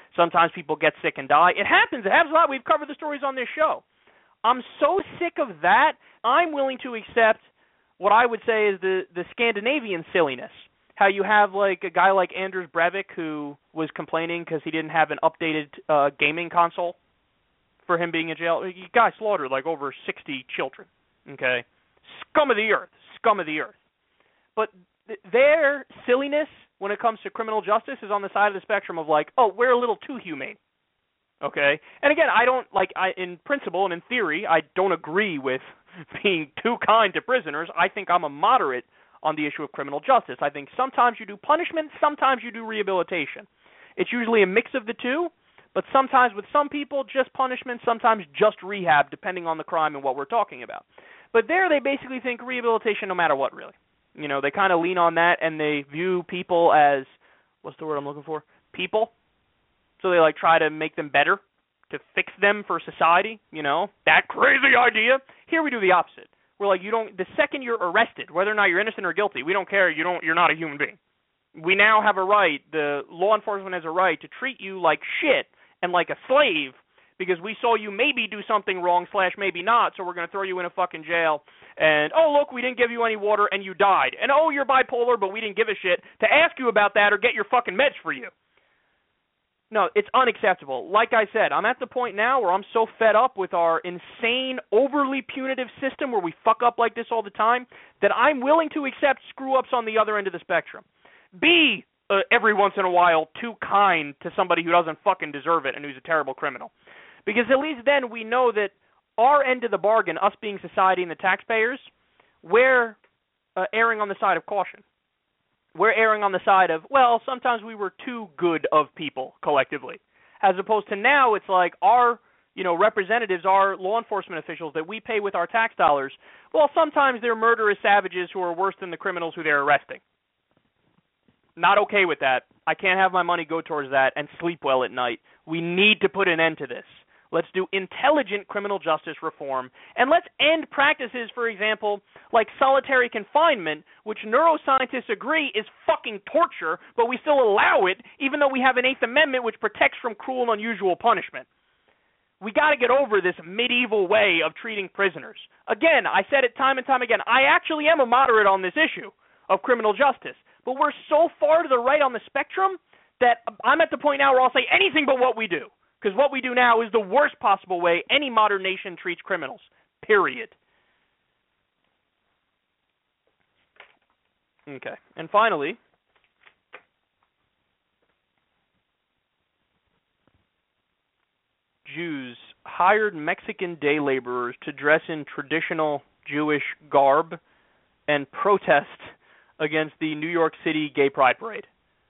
Sometimes people get sick and die. It happens. It happens a lot. We've covered the stories on this show. I'm so sick of that, I'm willing to accept what I would say is the, the Scandinavian silliness. How you have like a guy like Anders Breivik who was complaining because he didn't have an updated uh, gaming console for him being in jail. The guy slaughtered like over sixty children. Okay, scum of the earth, scum of the earth. But th- their silliness when it comes to criminal justice is on the side of the spectrum of like, oh, we're a little too humane. Okay, and again, I don't like I in principle and in theory, I don't agree with being too kind to prisoners. I think I'm a moderate on the issue of criminal justice. I think sometimes you do punishment, sometimes you do rehabilitation. It's usually a mix of the two, but sometimes with some people, just punishment, sometimes just rehab, depending on the crime and what we're talking about. But there they basically think rehabilitation no matter what, really. You know, they kind of lean on that, and they view people as, what's the word I'm looking for? People. So they, like, try to make them better, to fix them for society, you know? That crazy idea. Here we do the opposite. We're like, you don't, the second you're arrested, whether or not you're innocent or guilty, we don't care, you don't, you're not a human being. We now have a right, the law enforcement has a right to treat you like shit and like a slave because we saw you maybe do something wrong slash maybe not, so we're going to throw you in a fucking jail. And, oh, look, we didn't give you any water and you died. And, oh, you're bipolar, but we didn't give a shit to ask you about that or get your fucking meds for you. No, it's unacceptable. Like I said, I'm at the point now where I'm so fed up with our insane, overly punitive system where we fuck up like this all the time that I'm willing to accept screw-ups on the other end of the spectrum. Be, uh, every once in a while, too kind to somebody who doesn't fucking deserve it and who's a terrible criminal. Because at least then we know that our end of the bargain, us being society and the taxpayers, we're uh, erring on the side of caution. We're erring on the side of, well, sometimes we were too good of people collectively. As opposed to now, it's like our, you know, representatives, our law enforcement officials that we pay with our tax dollars, well, sometimes they're murderous savages who are worse than the criminals who they're arresting. Not okay with that. I can't have my money go towards that and sleep well at night. We need to put an end to this. Let's do intelligent criminal justice reform, and let's end practices, for example, like solitary confinement, which neuroscientists agree is fucking torture, but we still allow it, even though we have an Eighth Amendment which protects from cruel and unusual punishment. We got to get over this medieval way of treating prisoners. Again, I said it time and time again, I actually am a moderate on this issue of criminal justice, but we're so far to the right on the spectrum that I'm at the point now where I'll say anything but what we do. Because what we do now is the worst possible way any modern nation treats criminals, period. Okay, and finally, Jews hired Mexican day laborers to dress in traditional Jewish garb and protest against the New York City Gay Pride Parade.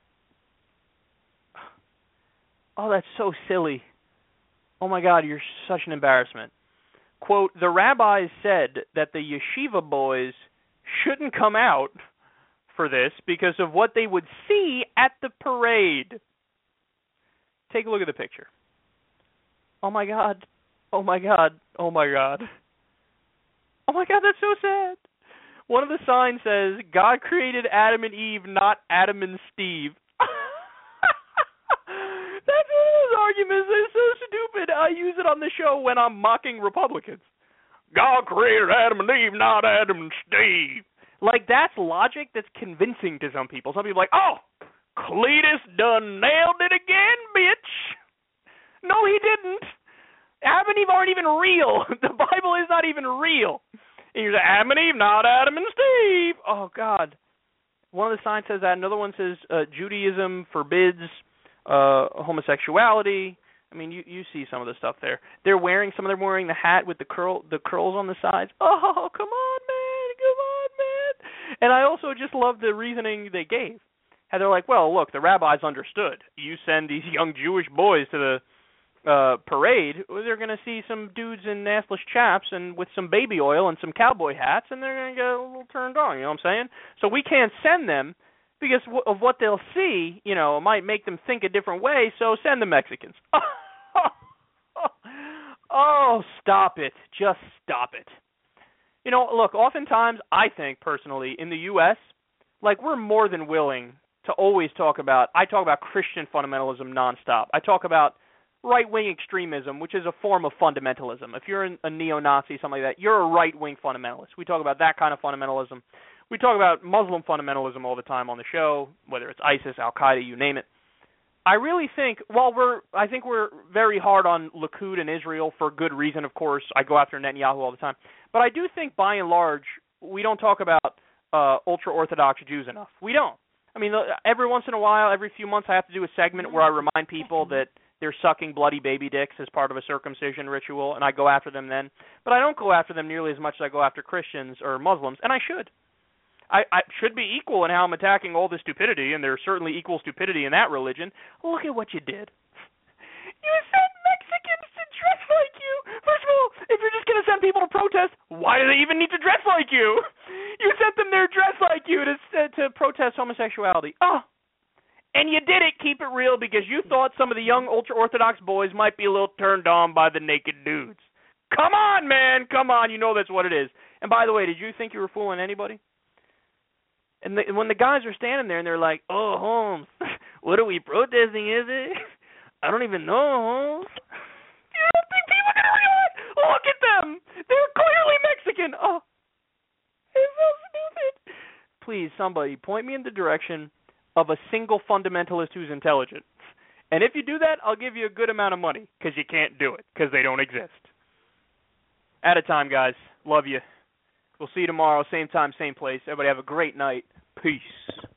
Oh, that's so silly. Oh, my God, you're such an embarrassment. Quote, the rabbis said that the yeshiva boys shouldn't come out for this because of what they would see at the parade. Take a look at the picture. Oh, my God. Oh, my God. Oh, my God. Oh, my God, that's so sad. One of the signs says, God created Adam and Eve, not Adam and Steve. That's one of those arguments that's so stupid. I use it on the show when I'm mocking Republicans. God created Adam and Eve, not Adam and Steve. Like, that's logic that's convincing to some people. Some people are like, oh, Cletus done nailed it again, bitch. No, he didn't. Adam and Eve aren't even real. The Bible is not even real. And you're like, Adam and Eve, not Adam and Steve. Oh, God. One of the signs says that. Another one says uh, Judaism forbids Uh, homosexuality. I mean, you, you see some of the stuff there. They're wearing, some of them wearing the hat with the curl, the curls on the sides. Oh, come on, man, come on, man. And I also just love the reasoning they gave. How they're like, well, look, the rabbis understood. You send these young Jewish boys to the uh, parade, they're going to see some dudes in assless chaps and with some baby oil and some cowboy hats, and they're going to get a little turned on, you know what I'm saying? So we can't send them because of what they'll see, you know, it might make them think a different way, so send the Mexicans. Oh, stop it. Just stop it. You know, look, oftentimes I think, personally, in the U S, like, we're more than willing to always talk about, I talk about Christian fundamentalism nonstop. I talk about right-wing extremism, which is a form of fundamentalism. If you're a neo-Nazi, something like that, you're a right-wing fundamentalist. We talk about that kind of fundamentalism. We talk about Muslim fundamentalism all the time on the show, whether it's ISIS, Al-Qaeda, you name it. I really think, while we're, I think we're very hard on Likud and Israel for good reason, of course. I go after Netanyahu all the time. But I do think, by and large, we don't talk about uh, ultra-Orthodox Jews enough. We don't. I mean, every once in a while, every few months, I have to do a segment where I remind people that they're sucking bloody baby dicks as part of a circumcision ritual, and I go after them then. But I don't go after them nearly as much as I go after Christians or Muslims, and I should. I, I should be equal in how I'm attacking all the stupidity, and there's certainly equal stupidity in that religion. Look at what you did. You sent Mexicans to dress like you. First of all, if you're just going to send people to protest, why do they even need to dress like you? You sent them there dressed like you to to protest homosexuality. Oh, and you did it, keep it real, because you thought some of the young ultra-Orthodox boys might be a little turned on by the naked dudes. Come on, man, come on, you know that's what it is. And by the way, did you think you were fooling anybody? And the, when the guys are standing there and they're like, oh, Holmes, what are we protesting, is it? I don't even know, Holmes. You don't think people are going to realize? Look at them. They're clearly Mexican. Oh, it's so stupid. Please, somebody, point me in the direction of a single fundamentalist who's intelligent. And if you do that, I'll give you a good amount of money, because you can't do it, because they don't exist. Out of time, guys. Love you. We'll see you tomorrow, same time, same place. Everybody have a great night. Peace.